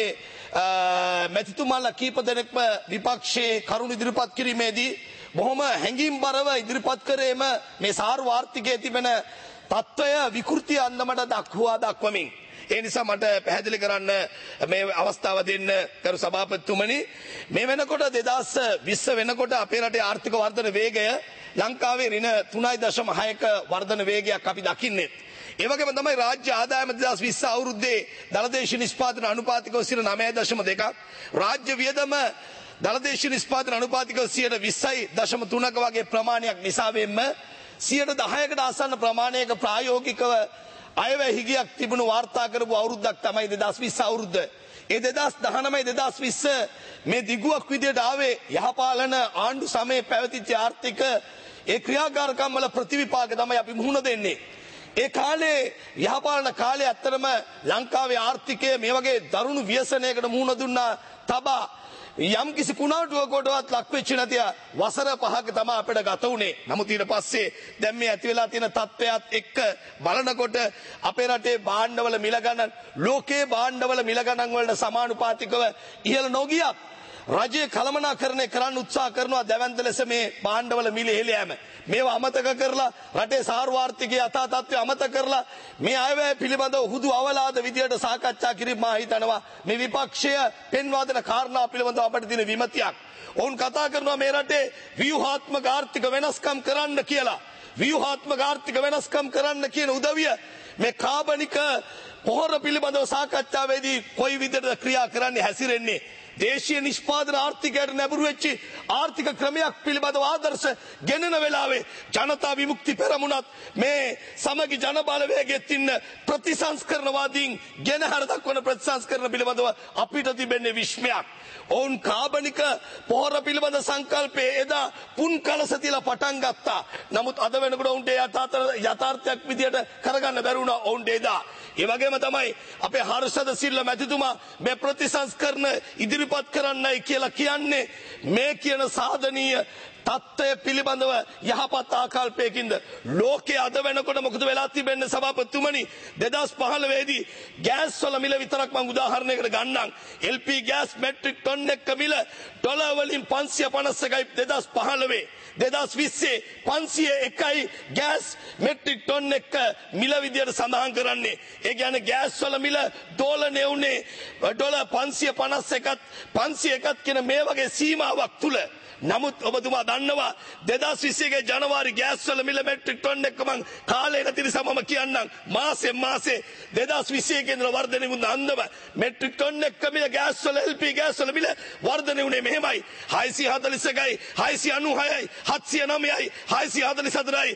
මැතිතුමාලා කීප දෙනෙක්ම විපක්ෂයේ කරුණු ඉදිරිපත් කිරීමේදී බොහොම හැඟීම්බරව ඉදිරිපත් කරේම මේ සාර්ව ආර්ථිකයේ තිබෙන තත්ත්වය විකෘති අන්දමට දක්වා දක්වමින් ඒ නිසා මට පැහැදිලි කරන්න මේ අවස්ථාව දෙන්න කරු සභාපතිතුමනි මේ වෙනකොට දෙදහස් විස්ස වෙනකොට අපේ රටේ ආර්ථික වර්ධන වේගය ලංකාවේ ඍණ තුනයි දශම හයක වර්ධන වේගයක් අපි දකින්නේ. ඒ වගේම තමයි රාජ්‍ය ආදායම දෙදහස් විස්ස අවුරුද්දේ දළදේශීය නිෂ්පාදන අනුපාතිකව සියයට නවය දශම දෙකක් රාජ්‍ය වියදම දළදේශීය නිෂ්පාදන අනුපාතිකව සියයට විස්සයි දශම තුනක වගේ ප්‍රමාණයක් නිසා වෙන්න සියයට දහයකට ආසන්න ප්‍රමාණයක ප්‍රායෝගිකව අයවැය හිගයක් තිබුණු වාර්තා කරපු අවුරුද්දක් තමයි දෙදහස් විස්ස අවුරුද්ද. ඒ දෙදහස් දහනවය දෙදහස් විස්ස මේ දිගුවක් විදියට ආවේ යහපාලන ආණ්ඩු සමයේ පැවතිච්ච ආර්ථික ඒ ක්‍රියාකාරකම් වල ප්‍රතිවිපාක තමයි අපි මුහුණ දෙන්නේ. ඒ කාලේ යහපාලන කාලේ ඇත්තටම ලංකාවේ ආර්ථිකය මේ වගේ දරුණු ව්‍යසනයකට මුහුණ දුන්නා තබා යම් කිසි කුණාටුවකටවත් ලක් වෙච්ච නැති වසර පහක තමයි අපිට ගත උනේ. නමුත් ඊට පස්සේ දැන් මේ ඇති වෙලා තියෙන තත්ත්වයක් එක්ක බලනකොට අපේ රටේ භාණ්ඩවල මිල ගණන් ලෝකයේ භාණ්ඩවල මිල ගණන් වලට සමානුපාතිකව ඉහළ නොගියත් රජයේ කළමනාකරණය කරන්න උත්සාහ කරනවා දැවැන්ත ලෙස මේ භාණ්ඩවල මිල ඉහළ යෑම. මේවා අමතක කරලා රටේ සාර්වාර්ථිකයේ යථා තත්ත්වය අමතක කරලා මේ අයවැය පිළිබඳව හුදු අවලාද විදියට සාකච්ඡා කිරීම මා හිතනවා මේ විපක්ෂය පෙන්වා දෙන කාරණා පිළිබඳව අපිට තියෙන විමතියක්. ඔවුන් කතා කරනවා මේ රටේ ව්‍යුහාත්මක ආර්ථික වෙනස්කම් කරන්න කියලා. ව්‍යුහාත්මක ආර්ථික වෙනස්කම් කරන්න කියන උදවිය මේ කාබනික පොහොර පිළිබඳව සාකච්ඡාවේදී කොයි විදිහට ක්‍රියා කරන්නේ හැසිරෙන්නේ දේශීය නිෂ්පාදන ආර්ථිකයට නැඹුරු වෙච්ච ආර්ථික ක්‍රමයක් පිළිබඳව ආදර්ශ ගෙනෙන වෙලාවේ ජනතා විමුක්ති පෙරමුණත් මේ සමගි ජන බලවේගයේත් ඉන්න ප්‍රතිසංස්කරණවාදීන් ගෙනහැර දක්වන ප්‍රතිසංස්කරණ පිළිබඳව අපිට තිබෙන්නේ විශ්මයක්. ඔවුන් කාබනික පොහොර පිළිබඳ සංකල්පයේ එදා පුන් කලස තියලා පටන් ගත්තා. නමුත් අද වෙනකොට ඔවුන්ට යථාර්ථයක් විදියට කරගන්න බැරි වුණා ඔවුන්ට එදා. ඒ වගේම තමයි අපේ හර්ෂද සිල්ල මැතිතුමා මේ ප්‍රතිසංස්කරණ ඉදිරිපත් කරන්නයි කියලා කියන්නේ මේ කියන සාධනීය තත්ත්වය පිළිබඳව යහපත් ආකල්පයකින්ද ලෝකයේ අද වෙනකොට මොකද වෙලා තිබෙන්නේ සභාපතිතුමනි දෙදහස් පහළොව දී ගෑස් වල මිල විතරක් මම උදාහරණයකට ගන්නම් L P gas metric ton එක මිල ඩොලර් වලින් පන්සිය පනස් එකයි දෙදහස් පහළොව දෙදහස් විස්ස පන්සිය එකයි ගෑස් මෙට්‍රික් ටන් එක මිල විදියට සඳහන් කරන්නේ. ඒ කියන්නේ ගෑස් වල මිල දෝලනය වුණේ ඩොලර් පන්සිය පනස් එකත් පන්සිය එකත් කියන මේ වගේ සීමාවක් තුල. නමුත් ඔබතුමා දන්නවා දෙදහස් විස්ස ජනවාරි ගෑස් වල මිල මෙට්‍රික් ටන් එක මං කාලේ නැති නිසා මම කියන්නම් මාසෙ මාසේ දෙදහස් විස්ස ඉඳලා වර්ධනය වුණ අන්දම මෙට්‍රික් ටන් එක මිල ගෑස් වල එල් පී ගෑස් වල මිල වර්ධනය වුණේ මෙහෙමයි හයසිය හතළිස් එකයි හයසිය අනූහයයි හත්සිය නවයයි හයසිය හතළිස් හතරයි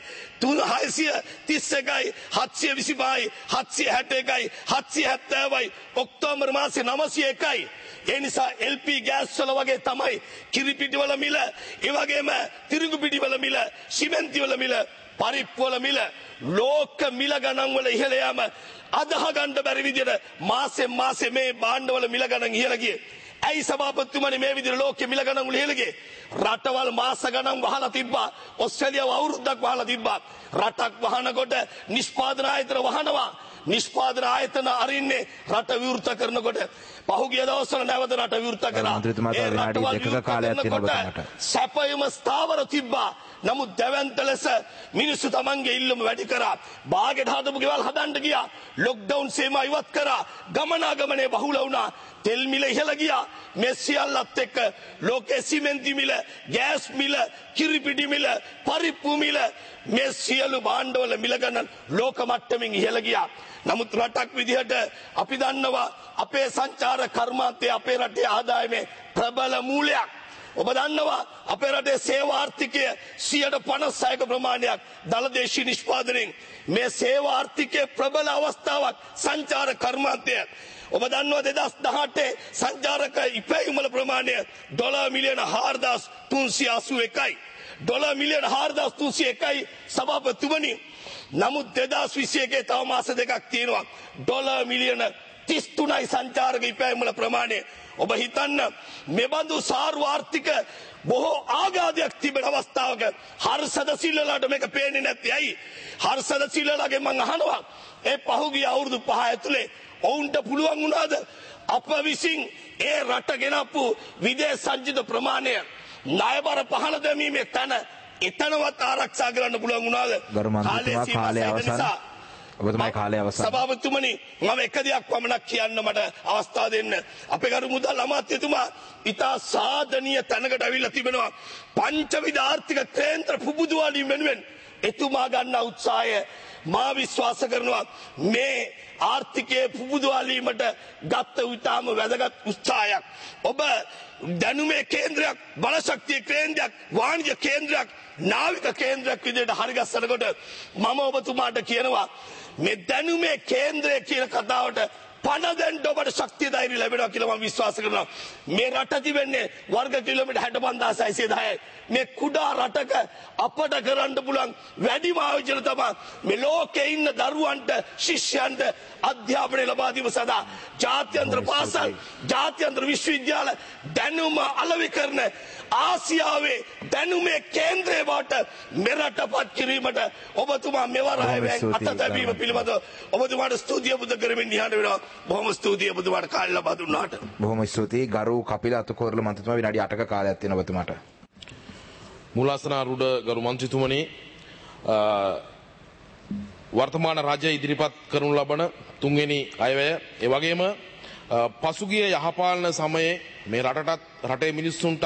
හයසිය තිස් එකයි හත්සිය විසිපහයි හත්සිය හැට එකයි හත්සිය හැත්තෑවයි ඔක්තෝබර් මාසේ නවසිය එකයි. ඒ නිසා එල් පී ගෑස් වල වගේ තමයි කිරිපිටි වල මිල, ඒ වගේම තිරිඟු පිටි වල මිල, සිමෙන්ති වල මිල, පරිප්පු වල මිල, ලෝක මිල ගණන් වල ඉහළ යාම අදහ ගන්න බැරි විදිහට මාසෙන් මාසේ මේ භාණ්ඩ වල මිල ගණන් ඉහළ ගියේ. ඇයි සභාපතිතුමනි මේ විදිහට ලෝකෙ මිල ගණන් වල ඉහළ ගියේ? රටවල් මාස ගණන් වහලා තිබ්බා. ඕස්ට්‍රේලියාව අවුරුද්දක් වහලා තිබ්බා. රටක් වහනකොට නිෂ්පාදන ආයතන වහනවා. නිෂ්පාදන ආයතන අරින්නේ රට විවෘත කරනකොට පහුගිය දවස්වල නැවත රට විවෘත කරා. මන්ත්‍රීතුමාට විනාඩි දෙකක කාලයක් තියෙනවා ඔබතුමාට. සැපයම ස්ථාවර තිබ්බා. නමුත් දැවැන්ත ලෙස මිනිස්සු තමන්ගේ ඉල්ලුම වැඩි කරා. බාගෙට හදපු ගෙවල් හදන්න ගියා. ලොක්ඩවුන් සේම ඉවත් කරා. ගමනාගමනය බහුල වුණා. තෙල් මිල ඉහළ ගියා. මේ සියල්ලත් එක්ක ලෝකයේ සිමෙන්ති මිල, ගෑස් මිල, කිරිපිටි මිල, පරිප්පු මිල මේ සියලු භාණ්ඩවල මිල ගණන් ලෝක මට්ටමින් ඉහළ ගියා. නමුත් රටක් විදිහට අපි දන්නවා අපේ සංචාර කර්මාන්තය අපේ රටේ ආදායමේ ප්‍රබල මූලයක්. ඔබ දන්නවා අපේ රටේ සේවා ආර්ථිකය සියයට පනස් හයක ප්‍රමාණයක් දලදේශීය නිෂ්පාදනයෙන් මේ සේවා ආර්ථිකයේ ප්‍රබල අවස්ථාවක් සංචාර කර්මාන්තය. ඔබ දන්නවා දෙදහස් දහඅටේ සංචාරක ඉපැයුම් වල ප්‍රමාණය ඩොලර් මිලියන හාරදාස් තුන්සිය අසූ එකයි. ඩොලර් මිලියන හාරදාස් තුන්සිය එකයි සභාපතිතුමනි. නමුත් දෙදහස් විසි එකේ තව මාස දෙකක් තියෙනවා. ඩොලර් මිලියන තිස් තුනයි සංචාරක ඉපැයුම් වල ප්‍රමාණය. ඔබ හිතන්න මෙබඳු සාර්වාර්ථික බොහෝ ආඝාතයක් තිබෙන අවස්ථාවක හර්ෂද සිල්ලලාට මේක පේන්නේ නැත්තේ ඇයි? හර්ෂද සිල්ලලාගේ මං අහනවා ඒ පහුගිය අවුරුදු පහ ඇතුලේ ඔවුන්ට පුළුවන් වුණාද අප විසින් ඒ රට ගෙනපු විදේශ සංචිත ප්‍රමාණය ණයබර පහළ දැමීමේ තැන එතනවත් ආරක්ෂා කරන්න පුළුවන් වුණාද? ගරු මන්ත්‍රීතුමා කාලය අවසන්. ඔබතුමාගේ කාලය අවසන්. සභාපතිතුමනි මම එක දෙයක් පමණක් කියන්න මට අවස්ථාව දෙන්න. අපේ ගරු මුදල් අමාත්‍යතුමා ඉතා සාධනීය තැනකට අවිල්ලා තිබෙනවා. පංචවිධ ආර්ථික කේන්ද්‍ර පුබුදුවාලීම වෙනුවෙන් එතුමා ගන්න උත්සාහය මා විශ්වාස කරනවා මේ ආර්ථිකයේ පුබුදුවාලීමට ගත්ත උතාම වැදගත් උත්සාහයක්. ඔබ දැනුමේ කේන්ද්‍රයක්, බලශක්තිය කේන්ද්‍රයක්, වාණිජ්‍ය කේන්ද්‍රයක්, නාවික කේන්ද්‍රයක් විදිහට හරිගස්සනකොට මම ඔබතුමාට කියනවා මේ දැනුමේ කේන්ද්‍රය කියන කතාවට පණ දෙන්න ඔබට ශක්තිය ධෛර්යය ලැබෙනවා කියලා මම විශ්වාස කරනවා. මේ රට තිබෙන්නේ වර්ග කිලෝමීටර් හැට පන්දාස් හයසිය දහයයි. මේ කුඩා රටක අපට කරන්න පුළුවන් වැඩිම ආයෝජන තමයි මේ ලෝකේ ඉන්න දරුවන්ට, ශිෂ්‍යයන්ට අධ්‍යාපනය ලබා දීම සඳහා ජාත්‍යන්තර පාසල්, ජාත්‍යන්තර විශ්වවිද්‍යාල දැනුම අලෙවි කරන ආසියාවේ දැනුමේ කේන්ද්‍රය බවට මෙරටපත් කිරීමට ඔබතුමා මෙවර ආයවැයෙන් අත තැබීම පිළිබඳව ඔබතුමාට ස්තුතිය පුද කරමින් නිහඬ වෙනවා. බොහොම ස්තුතියි ඔබතුමාට කාලය ලබා දුන්නාට. බොහොම ස්තුතියි ගරු කපිල අතුකෝරළ මන්ත්‍රීතුමා විනාඩි අටක කාලයක් තියෙනවා ඔබතුමාට. මුලාසනාරූඪ ගරු මන්ත්‍රීතුමනි වර්තමාන රජය ඉදිරිපත් කරනු ලබන තුන්වෙනි අයවැය ඒ වගේම පසුගිය යහපාලන සමයේ මේ රටටත් රටේ මිනිස්සුන්ටත්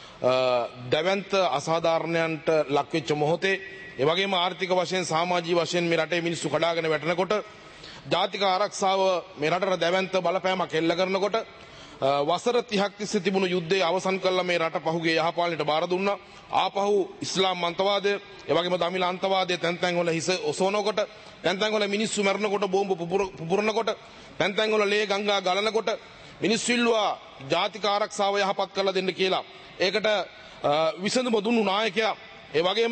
දැවැන්ත අසාධාරණයන්ට ලක්වෙච්ච මොහොතේ ඒ වගේම ආර්ථික වශයෙන් සමාජීය වශයෙන් මේ රටේ මිනිස්සු කඩාගෙන වැටෙනකොට ජාතික ආරක්ෂාව මේ රටට දැවැන්ත බලපෑමක් එල්ල කරනකොට වසර තිහක් තිස්සේ තිබුණු යුද්ධය අවසන් කළා මේ රට පහුගිය යහපාලනයට බාර දුන්නා. ආපහු ඉස්ලාම් අන්තවාදය ඒ වගේම දමිළ අන්තවාදය තැන් තැන් වල හිස ඔසවනකොට තැන් තැන් වල මිනිස්සු මැරෙනකොට බෝම්බ පුපුරනකොට තැන් තැන් වල ලේ ගංගා ගලනකොට මිනිස්සු ඉල්ලුවා ජාතික ආරක්ෂාව යහපත් කරලා දෙන්න කියලා. ඒකට විසඳුම දුන්නු නායකයා. ඒ වගේම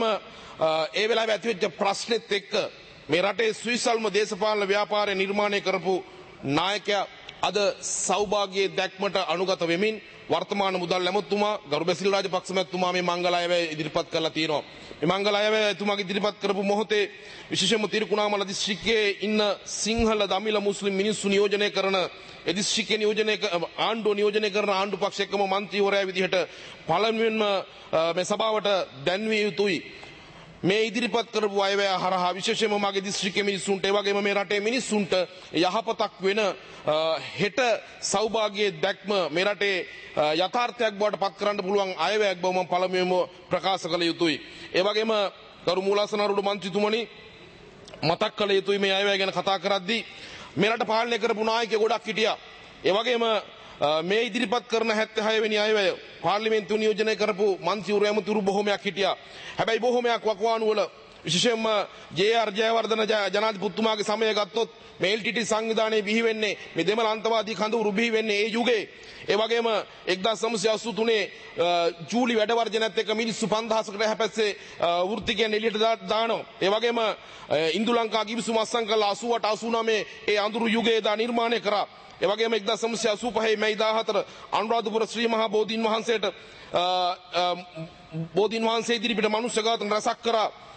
ඒ වෙලාවේ ඇතිවෙච්ච ප්‍රශ්නෙත් එක්ක මේ රටේ සුවිසල්ම දේශපාලන ව්‍යාපාරය නිර්මාණය කරපු නායකයා අද සෞභාග්‍යයේ දැක්මට අනුගත වෙමින් වර්තමාන මුදල් ඇමතුමා ගරු බැසිල් රාජපක්ෂ මැතිතුමා මේ මංගල අයවැය ඉදිරිපත් කරලා තියෙනවා. මේ මංගල අයවැය එතුමාගේ ඉදිරිපත් කරපු මොහොතේ විශේෂයෙන්ම තිරිකුණාමල දිස්ත්‍රික්කයේ ඉන්න සිංහල දමිළ මුස්ලිම් මිනිස්සු නියෝජනය කරන ඒ දිස්ත්‍රික්කයේ නියෝජනය ආණ්ඩුව නියෝජනය කරන ආණ්ඩු පක්ෂයකම මන්ත්‍රීවරයා විදිහට පළමුවෙන්ම මේ සභාවට දැන්විය යුතුයි. මේ ඉදිරිපත් කරපු අයවැය හරහා විශේෂයෙන්ම මගේ දිස්ත්‍රික්කයේ මිනිස්සුන්ට ඒ වගේම මේ රටේ මිනිස්සුන්ට යහපතක් වෙන හෙට සෞභාග්‍යයේ දැක්ම මේ රටේ යථාර්ථයක් බවට පත් කරන්න පුළුවන් අයවැයක් බව මම පළමුවෙන්ම ප්‍රකාශ කළ යුතුයි. ඒ වගේම ගරු මූලාසනාරූඪ මන්ත්‍රීතුමනි මතක් කළ යුතුයි මේ අයවැය ගැන කතා කරද්දී මේ රට පාලනය කරපු නායකයෝ ගොඩක් හිටියා. ඒ වගේම මේ ඉදිරිපත් කරන හැත්තෑ හය වෙනි අයවැය පාර්ලිමේන්තුව නියෝජනය කරපු මන්ත්‍රීවරු ඇමතිවරු බොහොමයක් හිටියා. හැබැයි බොහොමයක් වකවානු වල විශේෂයෙන්ම ජේ ආර් ජයවර්ධන ජනාධිපතිතුමාගේ සමය ගත්තොත් මේ එල් ටී ටී සංවිධානයේ බිහි වෙන්නේ මේ දෙමළ අන්තවාදී කඳවුරු බිහි වෙන්නේ ඒ යුගයේ. ඒ වගේම එක්දාස් නවසිය අසූ තුනේ ජූලි වැඩවර්ජනයත් එක්ක මිනිස්සු පන්දහසකට හැපැස්සේ වෘත්තිකයන් එළියට දානවා. ඒ වගේම ඉන්දු ලංකා ගිවිසුම අත්සන් කළ අසූ අට අසූ නවය ඒ අඳුරු යුගයේ දා නිර්මාණය කරා. ඒ වගේම එක්දාස් නවසිය අසූ පහේ මැයි දාහතර අනුරාධපුර ශ්‍රී මහා බෝධීන් වහන්සේට බෝධීන් වහන්සේ ඉදිරිපිට මනුෂ්‍ය ඝාතන රැසක් කරා.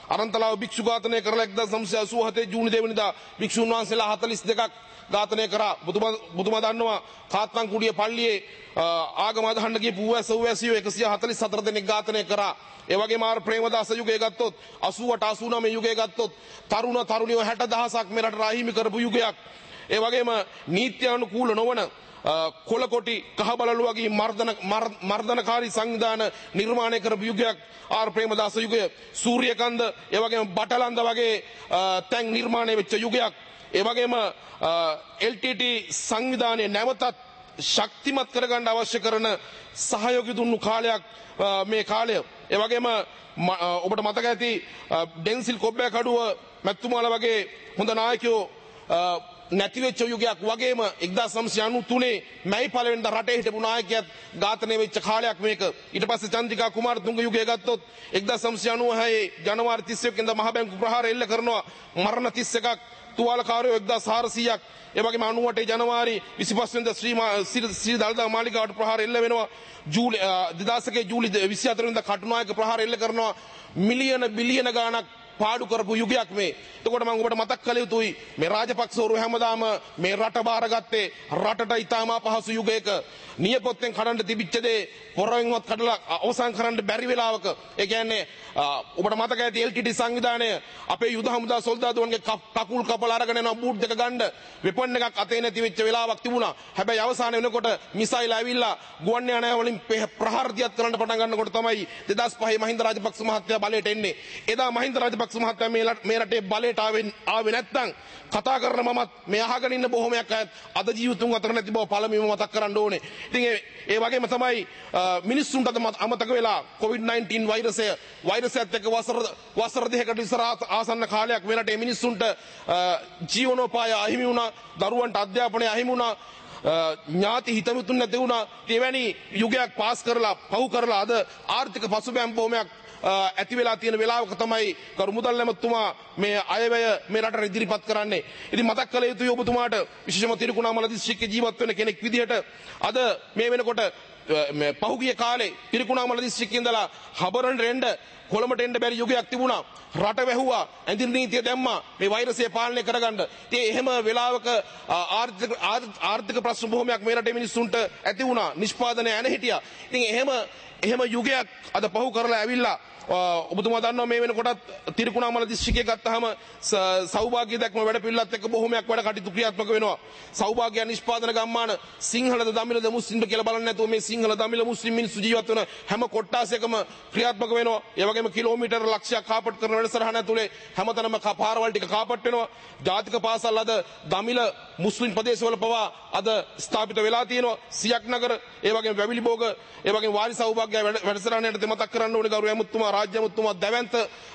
අරන්තලාව භික්ෂු ඝාතනය කරලා එක්දාස් නවසිය අසූ හතේ ජූනි දෙවනිදා භික්ෂුන් වහන්සේලා හතළිස් දෙකක් ඝාතනය කරා. බුදුමා දන්නවා කාත්මංකුඩිය පල්ලියේ ආගම අදහන්න ගිය පුවැස උවැසියෝ එකසිය හතළිස් හතර දෙනෙක් ඝාතනය කරා. ඒ වගේම ආර් ප්‍රේමදාස යුගය ගත්තොත් අසූ අට අසූ නවය යුගය ගත්තොත් තරුණ තරුණියෝ හැට දහසක් මේ රටට අහිමි කරපු යුගයක්. ඒ වගේම නීත්‍යානුකූල නොවන කොලකොටි කහබලලු වගේ මර්ධන මර්ධනකාරී සංවිධාන නිර්මාණය කරපු යුගයක් ආර් ප්‍රේමදාස යුගය. සූර්යකන්ද ඒ වගේම බටලන්ද වගේ තැන් නිර්මාණය වෙච්ච යුගයක්. ඒ වගේම එල් ටී ටී සංවිධානයේ නැවතත් ශක්තිමත් කරගන්න අවශ්‍ය කරන සහයෝගය දුන්නු කාලයක් මේ කාලය. ඒ වගේම ඔබට මතක ඇති ඩෙන්සිල් කොබ්බෑ කඩුව මැතිතුමාලා වගේ හොඳ නායකයෝ නැතිවෙච්ච යුගයක් වගේම එක්දාස් නවසිය අනූ තුනේ මැයි පළවෙනිදා රටේ හිටපු නායකයාත් ඝාතනය වෙච්ච කාලයක් මේක. ඊට පස්සේ චන්ද්‍රිකා කුමාරතුංග යුගය ගත්තොත් එක්දාස් නවසිය අනූ හයේ ජනවාරි තිස් එක වෙනිදා මහ බැංකු ප්‍රහාර එල්ල කරනවා. මරණ තිස් එකක්, තුවාලකාරයෝ එක්දාස් හාරසීයක්. ඒ වගේම අනූ අටේ ජනවාරි විසිපස් වෙනිදා ශ්‍රී ශ්‍රී දළදා මාලිගාවට ප්‍රහාර එල්ල වෙනවා. ජූලි දෙදාස් එකේ ජූලි විසි හතර වෙනිදා කටුනායක ප්‍රහාර එල්ල කරනවා. මිලියන බිලියන ගාණක් පාඩු කරපු යුගයක් මේ. එතකොට මම ඔබට මතක් කළ යුතුයි මේ රාජපක්ෂවරු හැමදාම මේ රට බාරගත්තේ රටට ඉතාම අපහසු යුගයක. නියපොත්තෙන් කඩන්න තිබිච්ච දේ පොරවෙන්වත් කඩලා අවසන් කරන්න බැරි වෙලාවක. ඒ කියන්නේ ඔබට මතක ඇති එල් ටී ටී සංවිධානය අපේ යුද හමුදා සොල්දාදුවන්ගේ කකුල් කපලා අරගෙන යනවා බූට් දෙක ගන්න වෙපන් එකක් අතේ නැති වෙච්ච වෙලාවක් තිබුණා. හැබැයි අවසාන වෙනකොට මිසයිල් ඇවිල්ලා ගුවන් යානය වලින් ප්‍රහාර දියත් කරන්න පටන් ගන්නකොට තමයි දෙදාස් පහේ මහින්ද රාජපක්ෂ මහත්තයා බලයට එන්නේ. එදා මහින්ද රාජපක්ෂ මහත්තයා මේ රටේ බලයට ආවේ නැත්නම් කතා කරන මමත් මේ අහගෙන ඉන්න බොහොමයක් අයත් අද ජීවිතුන් අතර නැති බව පළමුවෙන්ම මතක් කරන්න ඕනේ. ඉතින් ඒ වගේම තමයි මිනිස්සුන්ට අමතක වෙලා කොවිඩ් නයින්ටීන් වෛරසය වෛරසයත් එක්ක වසර වසර දෙකකට ඉස්සර ආසන්න කාලයක් මේ රටේ මිනිස්සුන්ට ජීවනෝපාය අහිමි වුණා, දරුවන්ට අධ්‍යාපනය අහිමි වුණා, ඥාති හිතමිතුන් නැති වුණා. එවැනි යුගයක් පාස් කරලා පහු කරලා අද ආර්ථික පසුබෑම් බොහොමයක් ඇති වෙලා තියෙන වෙලාවක තමයි කරු මුදල් ඇමතුමා මේ අයවැය මේ රටට ඉදිරිපත් කරන්නේ. ඉතින් මතක් කළ යුතුයි ඔබතුමාට විශේෂම තිරිකුණාමල දිස්ත්‍රික්කයේ ජීවත් වෙන කෙනෙක් විදිහට අද මේ වෙනකොට මේ පහුගිය කාලේ තිරිකුණාමල දිස්ත්‍රික්කයේ ඉඳලා හබරන් රෙන්ඩ කොළඹට එන්න බැරි යුගයක් තිබුණා. රට වැහුවා, ඇඳින් නීතිය දැම්මා මේ වෛරසය පාලනය කරගන්න. ඉතින් එහෙම වෙලාවක ආර්ථික ආර්ථික ප්‍රශ්න බොහොමයක් මේ රටේ මිනිස්සුන්ට ඇති වුණා. නිෂ්පාදනය ඇන හිටියා. ඉතින් එහෙම එහෙම යුගයක් අද පහු කරලා ඇවිල්ලා ඔබතුමා දන්නවා මේ වෙනකොටත් තිරිකුණාමල දිස්ත්‍රික්කය ගත්තාම සෞභාග්‍ය දැක්ම වැඩ පිළිවෙලත් එක්ක බොහොමයක් වැඩ කටයුතු ක්‍රියාත්මක වෙනවා. සෞභාග්‍ය නිෂ්පාදන ගම්මාන සිංහලද දමිළද මුස්ලිම්ද කියලා බලන්නේ නැතුව මේ සිංහල දමිළ මුස්ලිම් මිනිස්සු ජීවත් වෙන හැම කොට්ටාසයකම ක්‍රියාත්මක වෙනවා. ඒ වගේම කිලෝමීටර් ලක්ෂයක් කාපට් කරන වැඩසටහන ඇතුලේ හැමතැනම පාරවල් ටික කාපට් වෙනවා. ජාතික පාසල් අද දමිළ මුස්ලිම් ප්‍රදේශවල පවා අද ස්ථාපිත වෙලා තියෙනවා. සියක් නගර, ඒ වගේම වැවිලි බෝග, ඒ වගේම වාරි සෞභාග්‍ය වැඩසටහනට මතක් කරන්න ඕනේ ගරු ඇමතුමා රාජ්‍ය ඇමතුමා දැවැන්ත